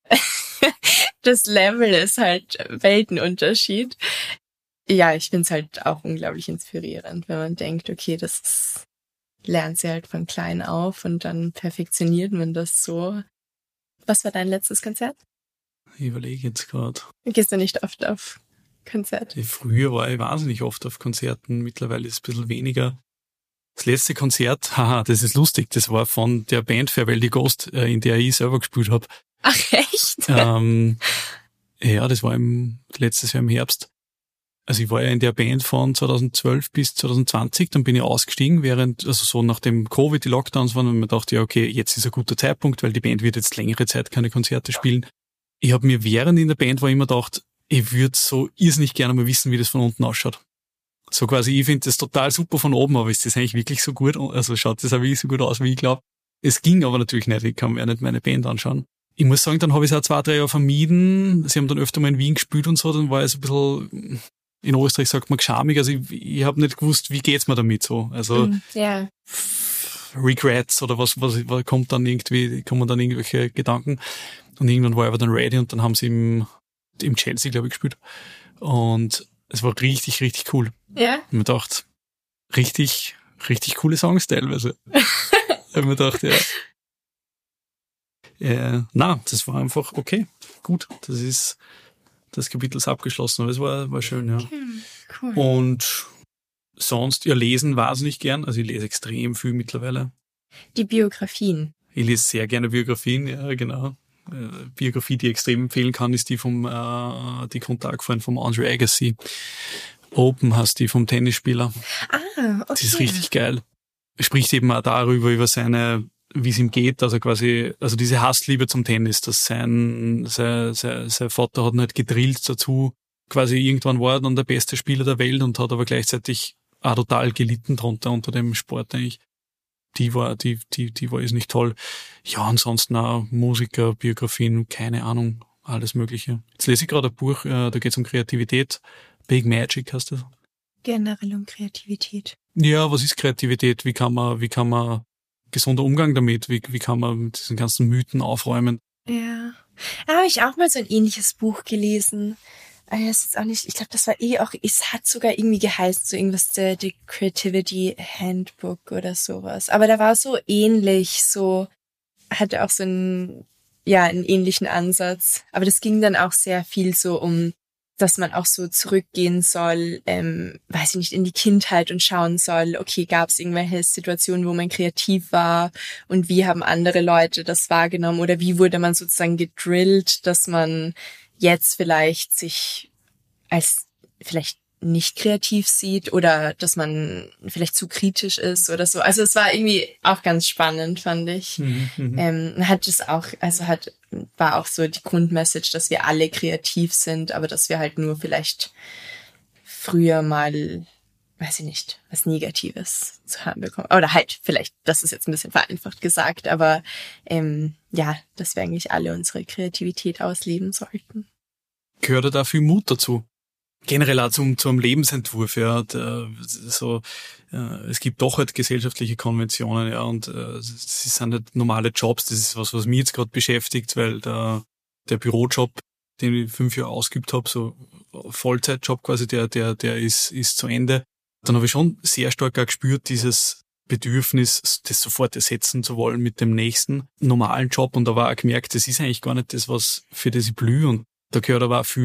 das Level ist halt Weltenunterschied. Ja, ich finde es halt auch unglaublich inspirierend, wenn man denkt, okay, das ist, lernt sie halt von klein auf und dann perfektioniert man das so. Was war dein letztes Konzert? Ich überlege jetzt gerade. Gehst du nicht oft auf Konzerte? Früher war ich wahnsinnig oft auf Konzerten, mittlerweile ist es ein bisschen weniger. Das letzte Konzert, haha, das ist lustig, das war von der Band Farewell die Ghost, in der ich selber gespielt habe. Ach echt? Ähm, ja, das war im, letztes Jahr im Herbst. Also ich war ja in der Band von zweitausendzwölf bis zweitausendzwanzig, dann bin ich ausgestiegen, während, also so nachdem Covid, die Lockdowns waren, und mir dachte, ja okay, jetzt ist ein guter Zeitpunkt, weil die Band wird jetzt längere Zeit keine Konzerte spielen. Ich habe mir während in der Band war immer gedacht, ich würde so irrsinnig gerne mal wissen, wie das von unten ausschaut. So quasi, ich finde das total super von oben, aber ist das eigentlich wirklich so gut? Also schaut das auch wirklich so gut aus, wie ich glaube. Es ging aber natürlich nicht, ich kann mir ja nicht meine Band anschauen. Ich muss sagen, dann habe ich es auch zwei, drei Jahre vermieden. Sie haben dann öfter mal in Wien gespielt und so, dann war ich so ein bisschen, in Österreich sagt man geschamig, also ich, ich habe nicht gewusst, wie geht's mir damit so. Also mm, yeah. Regrets oder was, was, was kommt dann irgendwie, kommen dann irgendwelche Gedanken. Und irgendwann war ich aber dann ready und dann haben sie im, im Chelsea, glaube ich, gespielt. Und es war richtig, richtig cool. Ja? Und mir gedacht, richtig, richtig coole Songs teilweise. Ich habe mir gedacht, ja. Äh, na, das war einfach okay, gut. Das ist, das Kapitel ist abgeschlossen, aber es war, war schön, ja. Okay, cool. Und sonst, ja, lesen wahnsinnig gern. Also ich lese extrem viel mittlerweile. Die Biografien. Ich lese sehr gerne Biografien, ja, genau. Biografie, die ich extrem empfehlen kann, ist die vom äh, die Kontaktfreund vom Andre Agassi. Open heißt die vom Tennisspieler. Ah, okay. Die ist richtig geil. Er spricht eben auch darüber, über seine, wie es ihm geht, dass er quasi, also diese Hassliebe zum Tennis, dass sein, sein, sein, sein Vater hat ihn halt gedrillt dazu, quasi irgendwann war er dann der beste Spieler der Welt und hat aber gleichzeitig auch total gelitten drunter unter dem Sport eigentlich. Die war, die, die, die war ist nicht toll. Ja, ansonsten auch Musiker, Biografien, keine Ahnung, alles Mögliche. Jetzt lese ich gerade ein Buch, äh, da geht es um Kreativität. Big Magic heißt das. Generell um Kreativität. Ja, was ist Kreativität? Wie kann man, wie kann man gesunder Umgang damit? Wie, wie kann man mit diesen ganzen Mythen aufräumen? Ja. Da habe ich auch mal so ein ähnliches Buch gelesen. Das ist jetzt auch nicht, ich glaube, das war eh auch, es hat sogar irgendwie geheißen, so irgendwas, the, the Creativity Handbook oder sowas. Aber da war so ähnlich, so, hatte auch so einen, ja, einen ähnlichen Ansatz. Aber das ging dann auch sehr viel so um, dass man auch so zurückgehen soll, ähm, weiß ich nicht, in die Kindheit und schauen soll, okay, gab es irgendwelche Situationen, wo man kreativ war und wie haben andere Leute das wahrgenommen oder wie wurde man sozusagen gedrillt, dass man jetzt vielleicht sich als vielleicht nicht kreativ sieht oder dass man vielleicht zu kritisch ist oder so. Also es war irgendwie auch ganz spannend, fand ich. Mhm, ähm, hat es auch, also hat, war auch so die Grundmessage, dass wir alle kreativ sind, aber dass wir halt nur vielleicht früher mal, weiß ich nicht, was Negatives zu hören bekommen. Oder halt vielleicht, das ist jetzt ein bisschen vereinfacht gesagt, aber ähm, ja, dass wir eigentlich alle unsere Kreativität ausleben sollten. Gehört da viel Mut dazu? Generell auch zum, zum Lebensentwurf, ja, der, so, äh, es gibt doch halt gesellschaftliche Konventionen, ja, und äh, es sind nicht normale Jobs, das ist was, was mich jetzt gerade beschäftigt, weil der, der Bürojob, den ich fünf Jahre ausgeübt habe, so Vollzeitjob quasi, der, der, der ist, ist zu Ende. Dann habe ich schon sehr stark auch gespürt, dieses Bedürfnis, das sofort ersetzen zu wollen mit dem nächsten normalen Job, und da war auch gemerkt, das ist eigentlich gar nicht das, was, für das ich blühe, und da gehört aber auch viel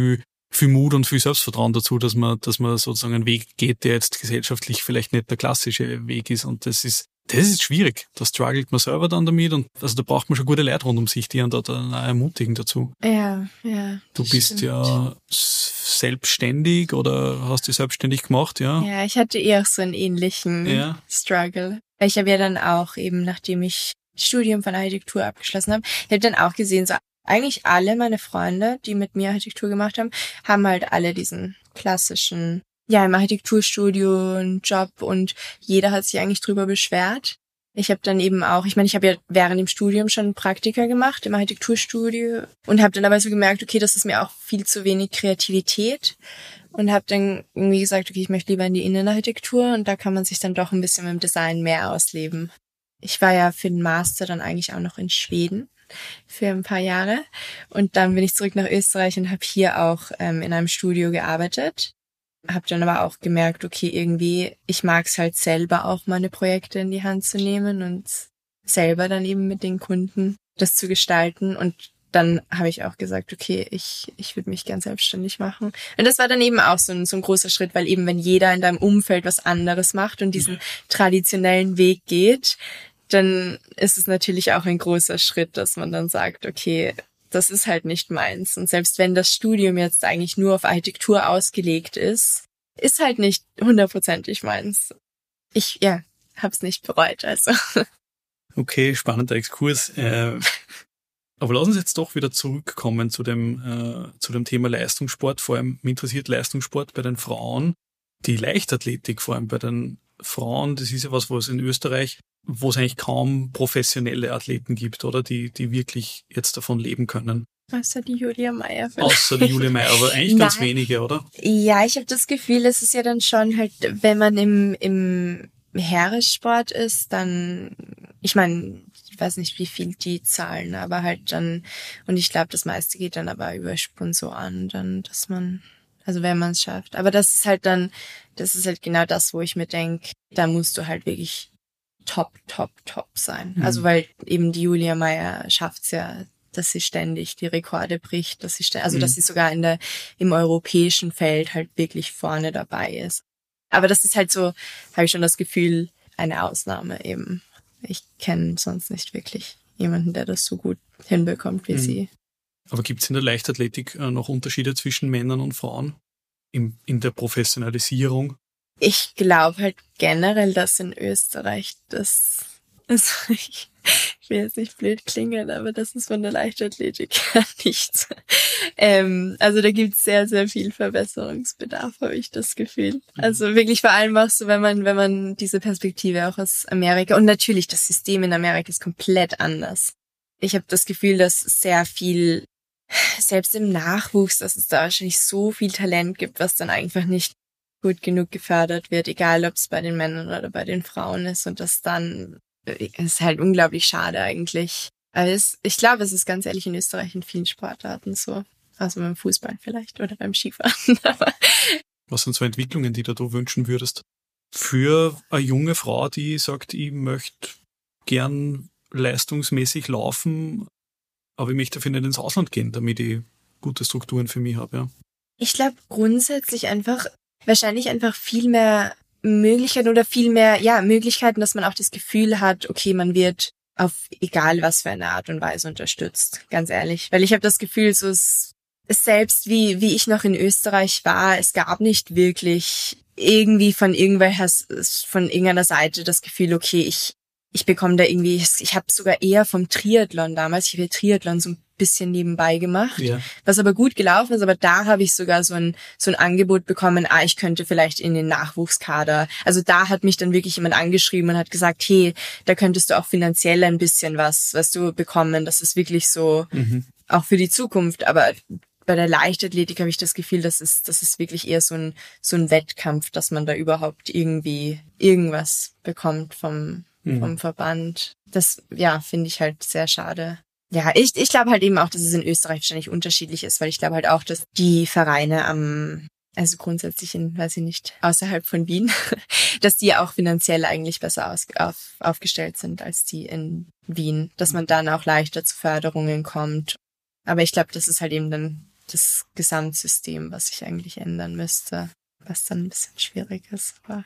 viel Mut und viel Selbstvertrauen dazu, dass man, dass man sozusagen einen Weg geht, der jetzt gesellschaftlich vielleicht nicht der klassische Weg ist. Und das ist, das ist schwierig. Da struggelt man selber dann damit und also da braucht man schon gute Leute rund um sich, die einen da dann auch ermutigen dazu. Ja, ja. Du bist stimmt. ja selbstständig oder hast dich selbstständig gemacht, ja? Ja, ich hatte eher so einen ähnlichen Ja. Struggle. Ich habe ja dann auch eben, nachdem ich das Studium von Architektur abgeschlossen habe, ich habe dann auch gesehen, so eigentlich alle meine Freunde, die mit mir Architektur gemacht haben, haben halt alle diesen klassischen, ja, im Architekturstudio einen Job und jeder hat sich eigentlich drüber beschwert. Ich habe dann eben auch, ich meine, ich habe ja während dem Studium schon Praktika gemacht im Architekturstudio und habe dann aber so gemerkt, okay, das ist mir auch viel zu wenig Kreativität und habe dann irgendwie gesagt, okay, ich möchte lieber in die Innenarchitektur und da kann man sich dann doch ein bisschen mit dem Design mehr ausleben. Ich war ja für den Master dann eigentlich auch noch in Schweden für ein paar Jahre und dann bin ich zurück nach Österreich und habe hier auch ähm, in einem Studio gearbeitet. Habe dann aber auch gemerkt, okay, irgendwie, ich mag es halt selber auch meine Projekte in die Hand zu nehmen und selber dann eben mit den Kunden das zu gestalten und dann habe ich auch gesagt, okay, ich ich würde mich gern selbstständig machen. Und das war dann eben auch so ein, so ein großer Schritt, weil eben wenn jeder in deinem Umfeld was anderes macht und diesen traditionellen Weg geht, dann ist es natürlich auch ein großer Schritt, dass man dann sagt, okay, das ist halt nicht meins. Und selbst wenn das Studium jetzt eigentlich nur auf Architektur ausgelegt ist, ist halt nicht hundertprozentig meins. Ich, ja, hab's nicht bereut, also. Okay, spannender Exkurs. Äh, aber lass uns jetzt doch wieder zurückkommen zu dem, äh, zu dem Thema Leistungssport. Vor allem mich interessiert Leistungssport bei den Frauen. Die Leichtathletik, vor allem bei den Frauen, das ist ja was, was in Österreich, wo es eigentlich kaum professionelle Athleten gibt, oder? Die, die wirklich jetzt davon leben können. Außer die Julia Meyer. Außer die Julia Meyer, aber eigentlich ganz Nein. wenige, oder? Ja, ich habe das Gefühl, es ist ja dann schon halt, wenn man im, im Heeressport ist, dann, ich meine, ich weiß nicht, wie viel die zahlen, aber halt dann, und ich glaube, das meiste geht dann aber über Sponsoren, dann, dass man, also wenn man es schafft. Aber das ist halt dann, das ist halt genau das, wo ich mir denke, da musst du halt wirklich top, top, top sein. Mhm. Also weil eben die Julia Meyer schafft's ja, dass sie ständig die Rekorde bricht, dass sie st- also mhm. dass sie sogar in der im europäischen Feld halt wirklich vorne dabei ist. Aber das ist halt so, habe ich schon das Gefühl, eine Ausnahme eben. Ich kenne sonst nicht wirklich jemanden, der das so gut hinbekommt wie mhm. sie. Aber gibt's in der Leichtathletik äh, noch Unterschiede zwischen Männern und Frauen in, in der Professionalisierung? Ich glaube halt generell, dass in Österreich das, also ich, ich will jetzt nicht blöd klingen, aber das ist von der Leichtathletik gar nichts. Ähm, also da gibt's sehr, sehr viel Verbesserungsbedarf, habe ich das Gefühl. Also wirklich vor allem auch so, wenn man, wenn man diese Perspektive auch aus Amerika, und natürlich das System in Amerika ist komplett anders. Ich habe das Gefühl, dass sehr viel, selbst im Nachwuchs, dass es da wahrscheinlich so viel Talent gibt, was dann einfach nicht gut genug gefördert wird, egal ob es bei den Männern oder bei den Frauen ist und das dann ist halt unglaublich schade eigentlich. Aber es, ich glaube, es ist ganz ehrlich in Österreich in vielen Sportarten so, also beim Fußball vielleicht oder beim Skifahren. Aber was sind so Entwicklungen, die du da wünschen würdest? Für eine junge Frau, die sagt, ich möchte gern leistungsmäßig laufen, aber ich möchte dafür nicht ins Ausland gehen, damit ich gute Strukturen für mich habe, ja. Ich glaube grundsätzlich einfach, wahrscheinlich einfach viel mehr Möglichkeiten oder viel mehr, ja, Möglichkeiten, dass man auch das Gefühl hat, okay, man wird auf egal was für eine Art und Weise unterstützt, ganz ehrlich. Weil ich habe das Gefühl, so es, es selbst wie wie ich noch in Österreich war, es gab nicht wirklich irgendwie von irgendwoher, von irgendeiner Seite das Gefühl, okay, ich ich bekomme da irgendwie, ich habe sogar eher vom Triathlon damals, ich habe Triathlon so ein bisschen nebenbei gemacht, ja. Was aber gut gelaufen ist, aber da habe ich sogar so ein so ein Angebot bekommen, ah, ich könnte vielleicht in den Nachwuchskader, also da hat mich dann wirklich jemand angeschrieben und hat gesagt, hey, da könntest du auch finanziell ein bisschen was, was du bekommen, das ist wirklich so, mhm. auch für die Zukunft, aber bei der Leichtathletik habe ich das Gefühl, das ist, das ist wirklich eher so ein, so ein Wettkampf, dass man da überhaupt irgendwie irgendwas bekommt vom, mhm. vom Verband. Das, ja, finde ich halt sehr schade. Ja, ich, ich glaube halt eben auch, dass es in Österreich wahrscheinlich unterschiedlich ist, weil ich glaube halt auch, dass die Vereine am, also grundsätzlich in, weiß ich nicht, außerhalb von Wien, dass die auch finanziell eigentlich besser aus, auf, aufgestellt sind als die in Wien, dass man dann auch leichter zu Förderungen kommt. Aber ich glaube, das ist halt eben dann das Gesamtsystem, was sich eigentlich ändern müsste, was dann ein bisschen schwierig ist. Aber,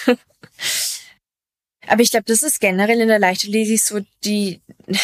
aber ich glaube, das ist generell in der Leichtathletik so die,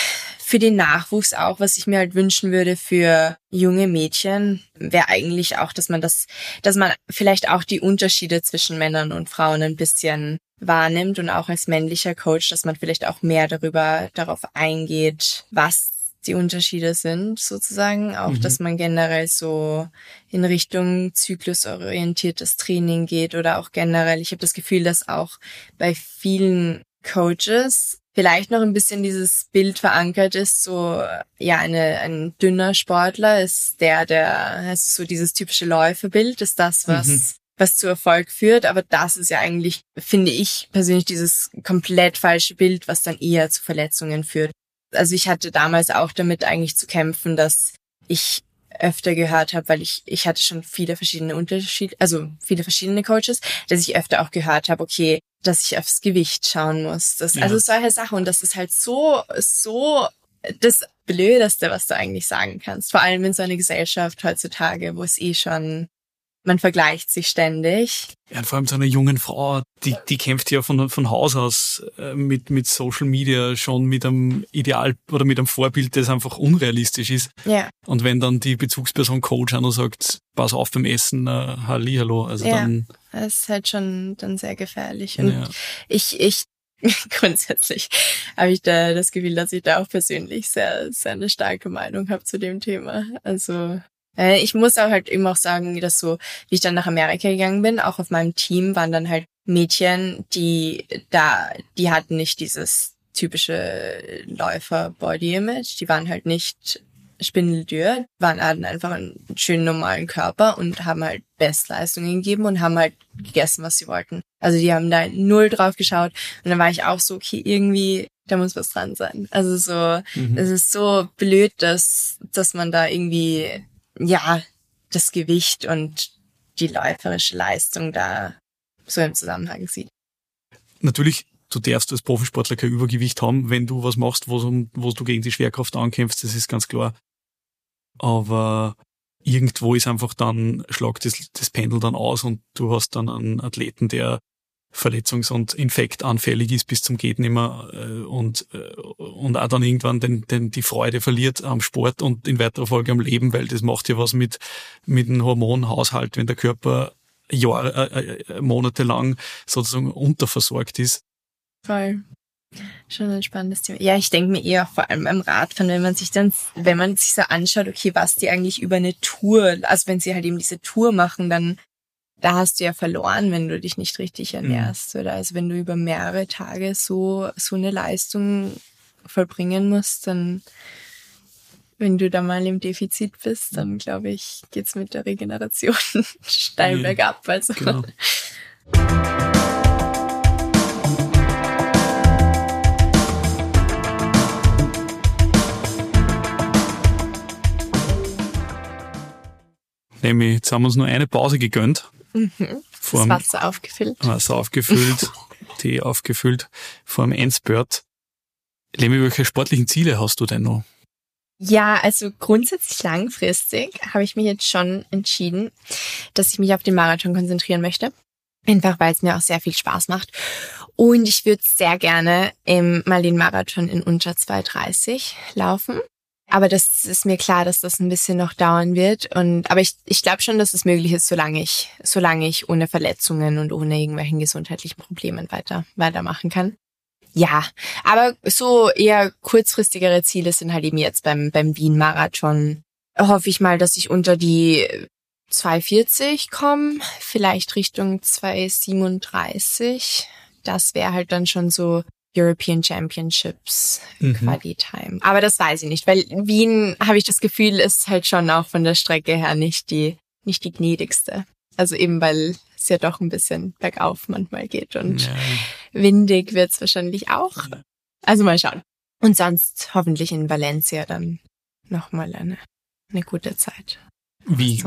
für den Nachwuchs auch, was ich mir halt wünschen würde für junge Mädchen, wäre eigentlich auch, dass man das, dass man vielleicht auch die Unterschiede zwischen Männern und Frauen ein bisschen wahrnimmt und auch als männlicher Coach, dass man vielleicht auch mehr darüber, darauf eingeht, was die Unterschiede sind, sozusagen. Auch, mhm. dass man generell so in Richtung zyklusorientiertes Training geht oder auch generell. Ich habe das Gefühl, dass auch bei vielen Coaches vielleicht noch ein bisschen dieses Bild verankert ist, so, ja, eine, ein dünner Sportler ist der, der, also so dieses typische Läuferbild ist das, was, mhm. was zu Erfolg führt. Aber das ist ja eigentlich, finde ich persönlich, dieses komplett falsche Bild, was dann eher zu Verletzungen führt. Also ich hatte damals auch damit eigentlich zu kämpfen, dass ich öfter gehört habe, weil ich ich hatte schon viele verschiedene Unterschiede, also viele verschiedene Coaches, dass ich öfter auch gehört habe, okay, dass ich aufs Gewicht schauen muss. Das, ja. Also solche Sachen. Und das ist halt so, so das Blödeste, was du eigentlich sagen kannst. Vor allem in so einer Gesellschaft heutzutage, wo es eh schon, man vergleicht sich ständig. Ja, und vor allem so eine junge Frau, die die kämpft ja von von Haus aus äh, mit mit Social Media schon mit einem Ideal oder mit einem Vorbild, das einfach unrealistisch ist. Ja. Und wenn dann die Bezugsperson Coach auch noch sagt, pass auf beim Essen, äh, hallihallo, also ja, dann... das ist halt schon dann sehr gefährlich. Und ja. ich ich grundsätzlich habe ich da das Gefühl, dass ich da auch persönlich sehr, sehr eine starke Meinung habe zu dem Thema. Also ich muss auch halt eben auch sagen, dass so, wie ich dann nach Amerika gegangen bin, auch auf meinem Team waren dann halt Mädchen, die da, die hatten nicht dieses typische Läufer-Body-Image, die waren halt nicht spindeldürr, waren hatten einfach einen schönen normalen Körper und haben halt Bestleistungen gegeben und haben halt gegessen, was sie wollten. Also die haben da null drauf geschaut und dann war ich auch so, okay, irgendwie, da muss was dran sein. Also so, mhm. es ist so blöd, dass, dass man da irgendwie ja, das Gewicht und die läuferische Leistung da so im Zusammenhang sieht. Natürlich, du darfst als Profisportler kein Übergewicht haben, wenn du was machst, wo, wo du gegen die Schwerkraft ankämpfst, das ist ganz klar. Aber irgendwo ist einfach dann, schlagt das, das Pendel dann aus und du hast dann einen Athleten, der verletzungs- und infektanfällig ist bis zum Gehtnimmer äh, und äh, und auch dann irgendwann den, den die Freude verliert am Sport und in weiterer Folge am Leben, weil das macht ja was mit mit dem Hormonhaushalt, wenn der Körper Jahre, äh, monatelang sozusagen unterversorgt ist. Voll. Schon ein spannendes Thema. Ja, ich denke mir eher vor allem beim Radfahren, wenn man sich dann, wenn man sich so anschaut, okay, was die eigentlich über eine Tour, also wenn sie halt eben diese Tour machen, dann da hast du ja verloren, wenn du dich nicht richtig ernährst, mhm. oder? Also wenn du über mehrere Tage so so eine Leistung vollbringen musst, dann, wenn du da mal im Defizit bist, dann glaube ich, geht's mit der Regeneration steil ja, bergab. Also. Genau. Nämlich, jetzt haben wir uns nur eine Pause gegönnt. Mhm. Das Wasser aufgefüllt. Wasser aufgefüllt, Tee aufgefüllt, vor dem Endspurt. Lemi, welche sportlichen Ziele hast du denn noch? Ja, also grundsätzlich langfristig habe ich mich jetzt schon entschieden, dass ich mich auf den Marathon konzentrieren möchte. Einfach, weil es mir auch sehr viel Spaß macht. Und ich würde sehr gerne ähm, mal den Marathon in unter zwei dreißig laufen. Aber das ist mir klar, dass das ein bisschen noch dauern wird. Und aber ich, ich glaube schon, dass es möglich ist, solange ich, solange ich ohne Verletzungen und ohne irgendwelchen gesundheitlichen Problemen weiter weitermachen kann. Ja, aber so eher kurzfristigere Ziele sind halt eben jetzt beim beim Wien-Marathon. Hoffe ich mal, dass ich unter die zwei vierzig komme, vielleicht Richtung zwei siebenunddreißig. Das wäre halt dann schon so European Championships mhm. Quali-Time. Aber das weiß ich nicht, weil Wien, habe ich das Gefühl, ist halt schon auch von der Strecke her nicht die nicht die gnädigste. Also eben, weil es ja doch ein bisschen bergauf manchmal geht und ja. windig wird's wahrscheinlich auch. Also mal schauen. Und sonst hoffentlich in Valencia dann nochmal eine, eine gute Zeit. Wie, so. wie,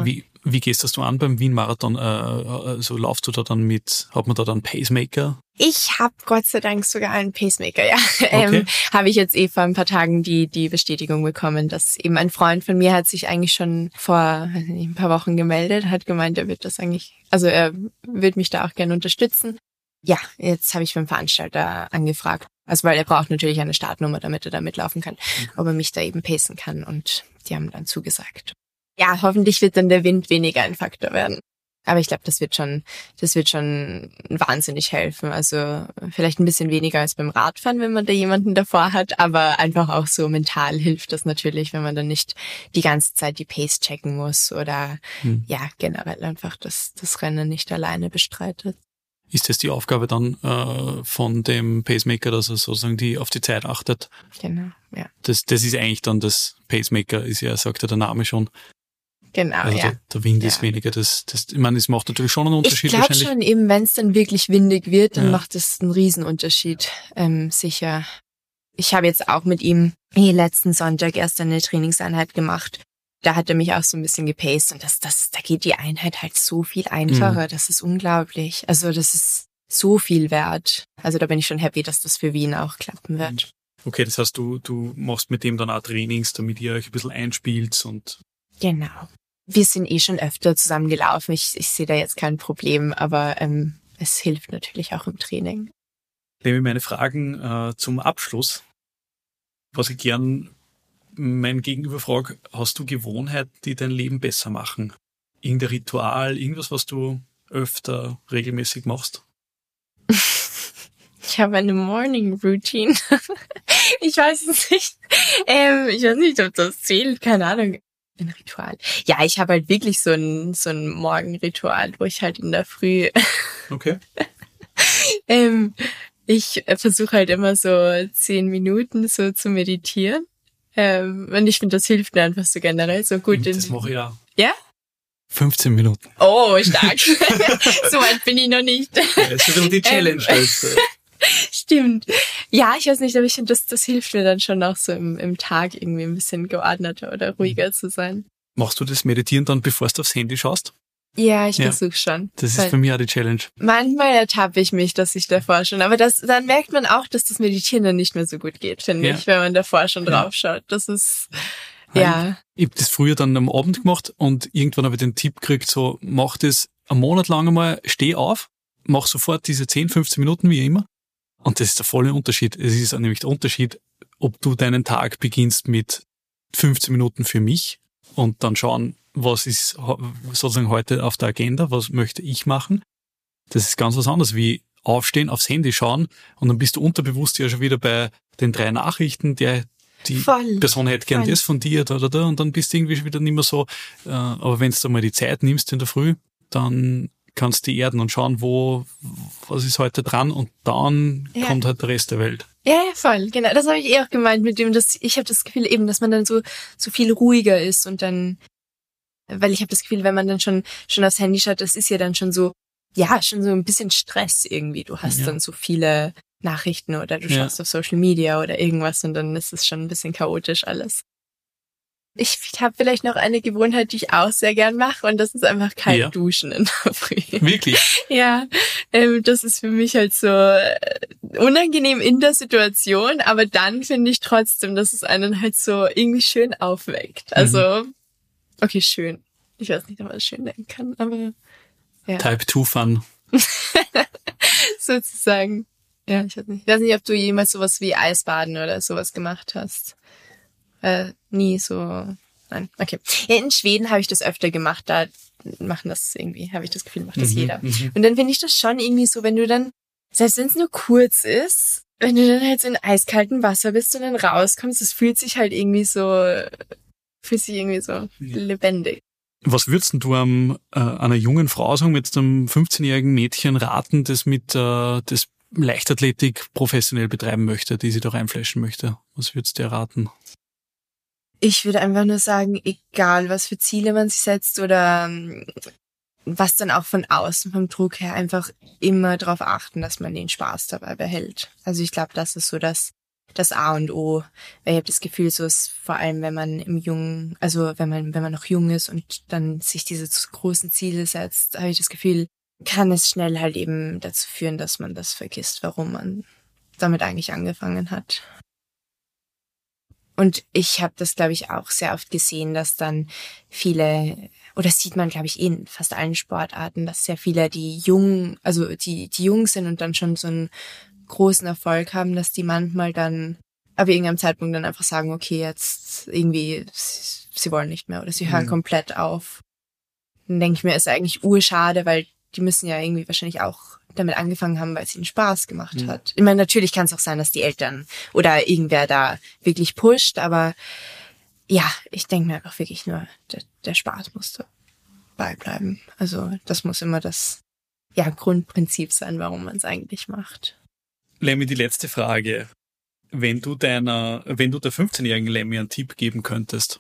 wie gehst das du an beim Wien-Marathon? Äh, also laufst du da dann mit, hat man da dann Pacemaker? Ich habe Gott sei Dank sogar einen Pacemaker, ja. Okay. Ähm, habe ich jetzt eh vor ein paar Tagen die die Bestätigung bekommen, dass eben ein Freund von mir hat sich eigentlich schon vor weiß nicht, ein paar Wochen gemeldet, hat gemeint, er wird das eigentlich, also er wird mich da auch gerne unterstützen. Ja, jetzt habe ich beim Veranstalter angefragt. Also weil er braucht natürlich eine Startnummer, damit er da mitlaufen kann, mhm. ob er mich da eben pacen kann und die haben dann zugesagt. Ja, hoffentlich wird dann der Wind weniger ein Faktor werden. Aber ich glaube, das wird schon, das wird schon wahnsinnig helfen. Also vielleicht ein bisschen weniger als beim Radfahren, wenn man da jemanden davor hat, aber einfach auch so mental hilft das natürlich, wenn man dann nicht die ganze Zeit die Pace checken muss oder hm. ja, generell einfach das, das Rennen nicht alleine bestreitet. Ist das die Aufgabe dann äh, von dem Pacemaker, dass er sozusagen die auf die Zeit achtet? Genau, ja. Das, das ist eigentlich dann das Pacemaker, ist ja, sagt ja der Name schon. Genau, also ja. Der, der Wind ja. ist weniger, das, das, ich meine, es macht natürlich schon einen Unterschied. Ich glaube schon, eben wenn es dann wirklich windig wird, dann ja. macht es einen Riesenunterschied, ähm, sicher. Ich habe jetzt auch mit ihm eh letzten Sonntag erst eine Trainingseinheit gemacht. Da hat er mich auch so ein bisschen gepaced und das, das, da geht die Einheit halt so viel einfacher. Mhm. Das ist unglaublich. Also das ist so viel wert. Also da bin ich schon happy, dass das für Wien auch klappen wird. Okay, das heißt, du, du machst mit dem dann auch Trainings, damit ihr euch ein bisschen einspielt und... Genau. Wir sind eh schon öfter zusammen gelaufen. Ich, ich sehe da jetzt kein Problem, aber ähm, es hilft natürlich auch im Training. Nehme meine Fragen äh, zum Abschluss. Was ich gern mein Gegenüber frage, hast du Gewohnheiten, die dein Leben besser machen? Irgendein Ritual, irgendwas, was du öfter regelmäßig machst? Ich habe eine Morning Routine. Ich weiß es nicht. Ähm, ich weiß nicht, ob das zählt. Keine Ahnung. Ein Ritual. Ja, ich habe halt wirklich so ein so ein Morgenritual, wo ich halt in der Früh. Okay. ähm, ich versuche halt immer so zehn Minuten so zu meditieren. Ähm, und ich finde, das hilft mir einfach so generell so gut. Das mache ich auch. Ja? fünfzehn Minuten. Oh, stark. So weit bin ich noch nicht. Ja, das ist ein bisschen die Challenge. Ähm, Stimmt. Ja, ich weiß nicht, aber ich finde, das, das hilft mir dann schon auch so im, im Tag irgendwie ein bisschen geordneter oder ruhiger zu sein. Machst du das Meditieren dann, bevor du aufs Handy schaust? Ja, ich ja. versuche schon. Das ist für mich auch die Challenge. Manchmal ertappe ich mich, dass ich davor schon, aber das, dann merkt man auch, dass das Meditieren dann nicht mehr so gut geht, finde ja. ich, wenn man davor schon ja. drauf schaut. Das ist, Nein, ja. Ich habe das früher dann am Abend gemacht und irgendwann habe ich den Tipp gekriegt, so, mach das einen Monat lang einmal, steh auf, mach sofort diese zehn, fünfzehn Minuten, wie immer. Und das ist der volle Unterschied. Es ist nämlich der Unterschied, ob du deinen Tag beginnst mit fünfzehn Minuten für mich und dann schauen, was ist sozusagen heute auf der Agenda, was möchte ich machen. Das ist ganz was anderes, wie aufstehen, aufs Handy schauen und dann bist du unterbewusst ja schon wieder bei den drei Nachrichten, der die Voll. Person hätte gern Voll. Das von dir, da, da, da, und dann bist du irgendwie schon wieder nicht mehr so, äh, aber wenn du mal die Zeit nimmst in der Früh, dann kannst du die erden und schauen, wo, was ist heute dran und dann ja. kommt halt der Rest der Welt. Ja, ja, voll, genau. Das habe ich eh auch gemeint mit dem, dass ich habe das Gefühl eben, dass man dann so so viel ruhiger ist und dann, weil ich habe das Gefühl, wenn man dann schon schon aufs Handy schaut, das ist ja dann schon so, ja, schon so ein bisschen Stress irgendwie. Du hast ja. dann so viele Nachrichten oder du schaust ja. auf Social Media oder irgendwas und dann ist es schon ein bisschen chaotisch alles. Ich habe vielleicht noch eine Gewohnheit, die ich auch sehr gern mache und das ist einfach kalt ja. duschen in der Früh. Wirklich? Ja, ähm, das ist für mich halt so äh, unangenehm in der Situation, aber dann finde ich trotzdem, dass es einen halt so irgendwie schön aufweckt. Also, mhm. okay, schön. Ich weiß nicht, ob man das schön nennen kann, aber ja. Type two Fun. Sozusagen. Ja, ich weiß nicht. Ich weiß nicht, ob du jemals sowas wie Eisbaden oder sowas gemacht hast. Äh, nie so, nein, okay. Ja, in Schweden habe ich das öfter gemacht, da machen das irgendwie, habe ich das Gefühl, macht das mhm, jeder. Mhm. Und dann finde ich das schon irgendwie so, wenn du dann, selbst wenn es nur kurz ist, wenn du dann halt so in eiskaltem Wasser bist und dann rauskommst, es fühlt sich halt irgendwie so, fühlt sich irgendwie so ja. lebendig. Was würdest du ähm, äh, einer jungen Frau sagen, mit einem fünfzehnjährigen Mädchen raten, das mit äh, das Leichtathletik professionell betreiben möchte, die sie da reinflashen möchte? Was würdest du dir raten? Ich würde einfach nur sagen, egal was für Ziele man sich setzt oder was dann auch von außen vom Druck her, einfach immer darauf achten, dass man den Spaß dabei behält. Also ich glaube, das ist so das, das A und O. Weil ich habe das Gefühl, so ist vor allem, wenn man im Jungen, also wenn man, wenn man noch jung ist und dann sich diese großen Ziele setzt, habe ich das Gefühl, kann es schnell halt eben dazu führen, dass man das vergisst, warum man damit eigentlich angefangen hat. Und ich habe das, glaube ich, auch sehr oft gesehen, dass dann viele, oder das sieht man, glaube ich, in fast allen Sportarten, dass sehr viele, die jung, also die, die jung sind und dann schon so einen großen Erfolg haben, dass die manchmal dann ab irgendeinem Zeitpunkt dann einfach sagen, okay, jetzt irgendwie, sie, sie wollen nicht mehr oder sie hören mhm. komplett auf. Dann denke ich mir, ist eigentlich urschade, weil die müssen ja irgendwie wahrscheinlich auch damit angefangen haben, weil es ihnen Spaß gemacht mhm. hat. Ich meine, natürlich kann es auch sein, dass die Eltern oder irgendwer da wirklich pusht, aber ja, ich denke mir einfach wirklich nur, der, der Spaß muss dabei bleiben. Also das muss immer das ja, Grundprinzip sein, warum man es eigentlich macht. Lemmy, die letzte Frage. Wenn du deiner, wenn du der fünfzehnjährigen Lemmy einen Tipp geben könntest,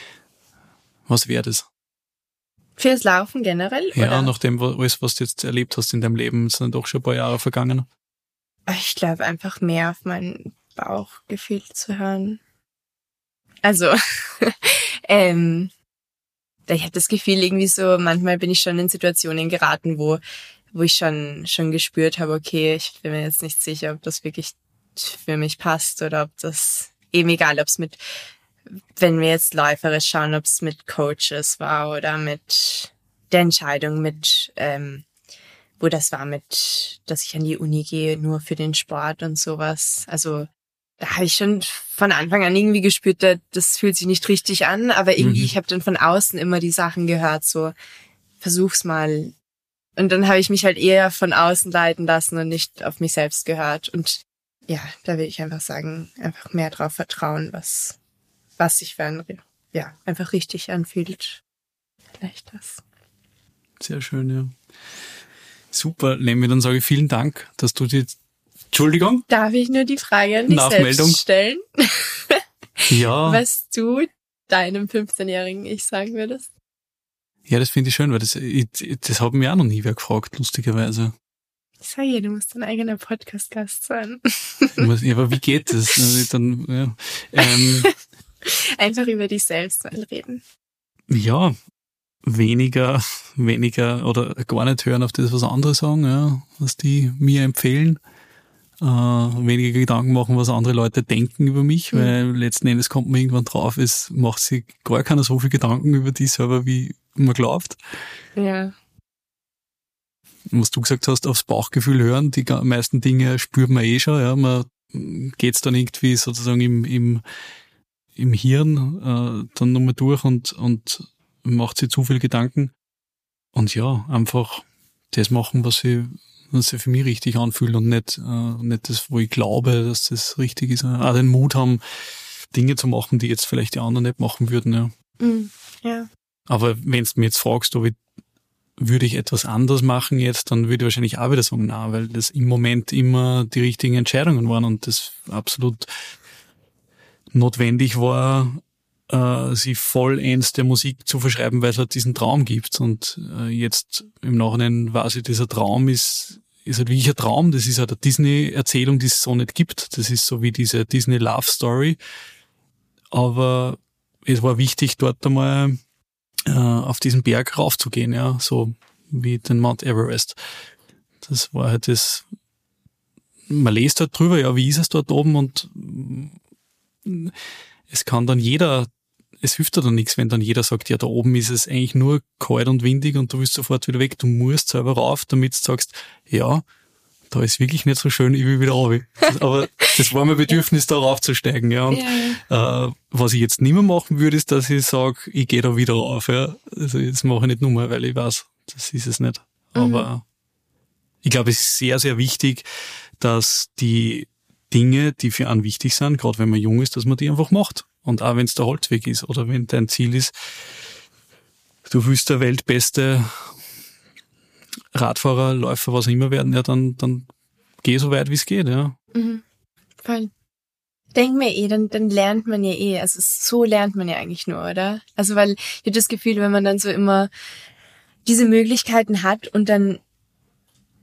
was wäre das? Fürs Laufen generell? Ja, oder? Nachdem alles, was du jetzt erlebt hast in deinem Leben, sind doch schon ein paar Jahre vergangen. Ich glaube, einfach mehr auf mein Bauchgefühl zu hören. Also, ähm, ich habe das Gefühl, irgendwie so, manchmal bin ich schon in Situationen geraten, wo wo ich schon schon gespürt habe, okay, ich bin mir jetzt nicht sicher, ob das wirklich für mich passt oder ob das, eben egal, ob es mit, wenn wir jetzt läuferisch schauen, ob es mit Coaches war oder mit der Entscheidung mit, ähm, wo das war mit, dass ich an die Uni gehe, nur für den Sport und sowas. Also da habe ich schon von Anfang an irgendwie gespürt, das fühlt sich nicht richtig an, aber irgendwie, mhm. ich habe dann von außen immer die Sachen gehört, so versuch's mal. Und dann habe ich mich halt eher von außen leiten lassen und nicht auf mich selbst gehört. Und ja, da will ich einfach sagen, einfach mehr drauf vertrauen, was was sich für ein, ja, einfach richtig anfühlt. Vielleicht das. Sehr schön, ja. Super, Lemmy, dann sage ich vielen Dank, dass du die, Entschuldigung? Darf ich nur die Frage an dich Nachmeldung selbst stellen? Ja. Was du deinem fünfzehnjährigen Ich sagen würdest? Ja, das finde ich schön, weil das, ich, das hat mich auch noch nie wer gefragt, lustigerweise. Ich sage ja, du musst dein eigener Podcast-Gast sein. Ja, aber wie geht das? Also dann, ja. ähm, Einfach über dich selbst mal reden. Ja, weniger, weniger oder gar nicht hören auf das, was andere sagen, ja, was die mir empfehlen. Äh, weniger Gedanken machen, was andere Leute denken über mich, mhm. weil letzten Endes kommt man irgendwann drauf, es macht sich gar keiner so viel Gedanken über die selber, wie man glaubt. Ja. Was du gesagt hast, aufs Bauchgefühl hören, die meisten Dinge spürt man eh schon, ja, man geht's dann irgendwie sozusagen im, im, im Hirn äh, dann nochmal durch und, und macht sich zu viel Gedanken. Und ja, einfach das machen, was sich, was sich für mich richtig anfühlt und nicht, äh, nicht das, wo ich glaube, dass das richtig ist. Auch den Mut haben, Dinge zu machen, die jetzt vielleicht die anderen nicht machen würden. Ja. Mm, ja. Aber wenn du mir jetzt fragst, ob ich, würde ich etwas anders machen jetzt, dann würde ich wahrscheinlich auch wieder sagen, na, weil das im Moment immer die richtigen Entscheidungen waren und das absolut notwendig war, äh, sich vollends der Musik zu verschreiben, weil es halt diesen Traum gibt. Und äh, jetzt im Nachhinein weiß ich, dieser Traum ist, ist halt wirklich ein Traum. Das ist halt eine Disney-Erzählung, die es so nicht gibt. Das ist so wie diese Disney-Love-Story. Aber es war wichtig, dort einmal äh, auf diesen Berg raufzugehen, ja, so wie den Mount Everest. Das war halt das, man liest halt drüber, ja, wie ist es dort oben, und es kann dann jeder, es hilft dir dann nichts, wenn dann jeder sagt, ja, da oben ist es eigentlich nur kalt und windig und du willst sofort wieder weg. Du musst selber rauf, damit du sagst, ja, da ist wirklich nicht so schön, ich will wieder rauf. Aber das war mein Bedürfnis, da raufzusteigen. Ja. Und ja. Äh, was ich jetzt nicht mehr machen würde, ist, dass ich sage, ich gehe da wieder rauf. Ja. Also das mache ich nicht nur mal, weil ich weiß, das ist es nicht. Aber mhm. ich glaube, es ist sehr, sehr wichtig, dass die Dinge, die für einen wichtig sind, gerade wenn man jung ist, dass man die einfach macht. Und auch wenn es der Holzweg ist oder wenn dein Ziel ist, du willst der weltbeste Radfahrer, Läufer, was auch immer werden, ja, dann, dann geh so weit, wie es geht, ja. Mhm. Voll. Denk mir eh, dann, dann lernt man ja eh, also so lernt man ja eigentlich nur, oder? Also weil ich habe das Gefühl, wenn man dann so immer diese Möglichkeiten hat und dann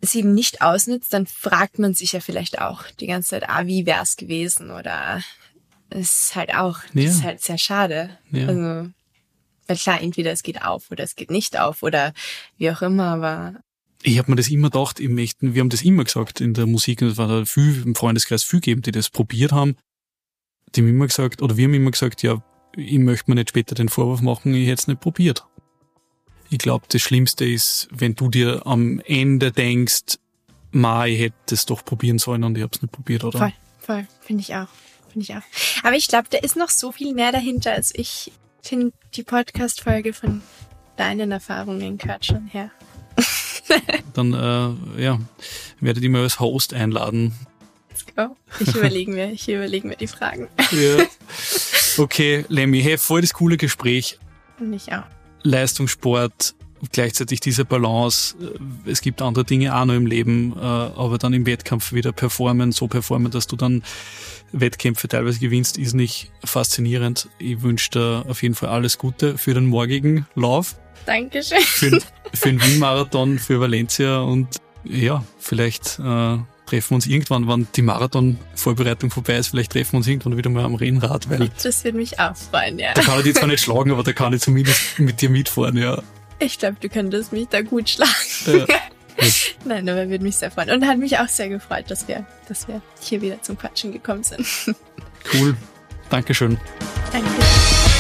es eben nicht ausnutzt, dann fragt man sich ja vielleicht auch die ganze Zeit, ah, wie wär's gewesen? Oder es ist halt auch, ja. das ist halt sehr schade. Ja. Also, weil klar, entweder es geht auf oder es geht nicht auf oder wie auch immer, aber ich habe mir das immer gedacht, im echten, wir haben das immer gesagt in der Musik, und es war da viel im Freundeskreis viel gegeben, die das probiert haben. Die haben immer gesagt, oder wir haben immer gesagt, ja, ich möchte mir nicht später den Vorwurf machen, ich hätte es nicht probiert. Ich glaube, das Schlimmste ist, wenn du dir am Ende denkst, ma, ich hätte es doch probieren sollen und ich habe es nicht probiert, oder? Voll, voll, finde ich auch, finde ich auch. Aber ich glaube, da ist noch so viel mehr dahinter, als ich finde, die Podcast-Folge von deinen Erfahrungen gehört schon her. Dann, äh, ja, werdet ihr mal als Host einladen. Let's go. Ich überlege mir, ich überlege mir die Fragen. Ja. Okay, Lemmy, hey, voll das coole Gespräch. Und ich auch. Leistungssport, gleichzeitig diese Balance. Es gibt andere Dinge auch noch im Leben, aber dann im Wettkampf wieder performen, so performen, dass du dann Wettkämpfe teilweise gewinnst, ist nicht faszinierend. Ich wünsche dir auf jeden Fall alles Gute für den morgigen Lauf. Dankeschön. Für, für den Wien-Marathon, für Valencia und ja, vielleicht äh, treffen wir uns irgendwann, wenn die Marathon-Vorbereitung vorbei ist, vielleicht treffen wir uns irgendwann wieder mal am Rennrad, weil das würde mich auch freuen, ja. Da kann ich dich zwar nicht schlagen, aber da kann ich zumindest mit dir mitfahren, ja. Ich glaube, du könntest mich da gut schlagen. Ja. Nein, aber würde mich sehr freuen. Und hat mich auch sehr gefreut, dass wir, dass wir hier wieder zum Quatschen gekommen sind. Cool. Dankeschön. Danke.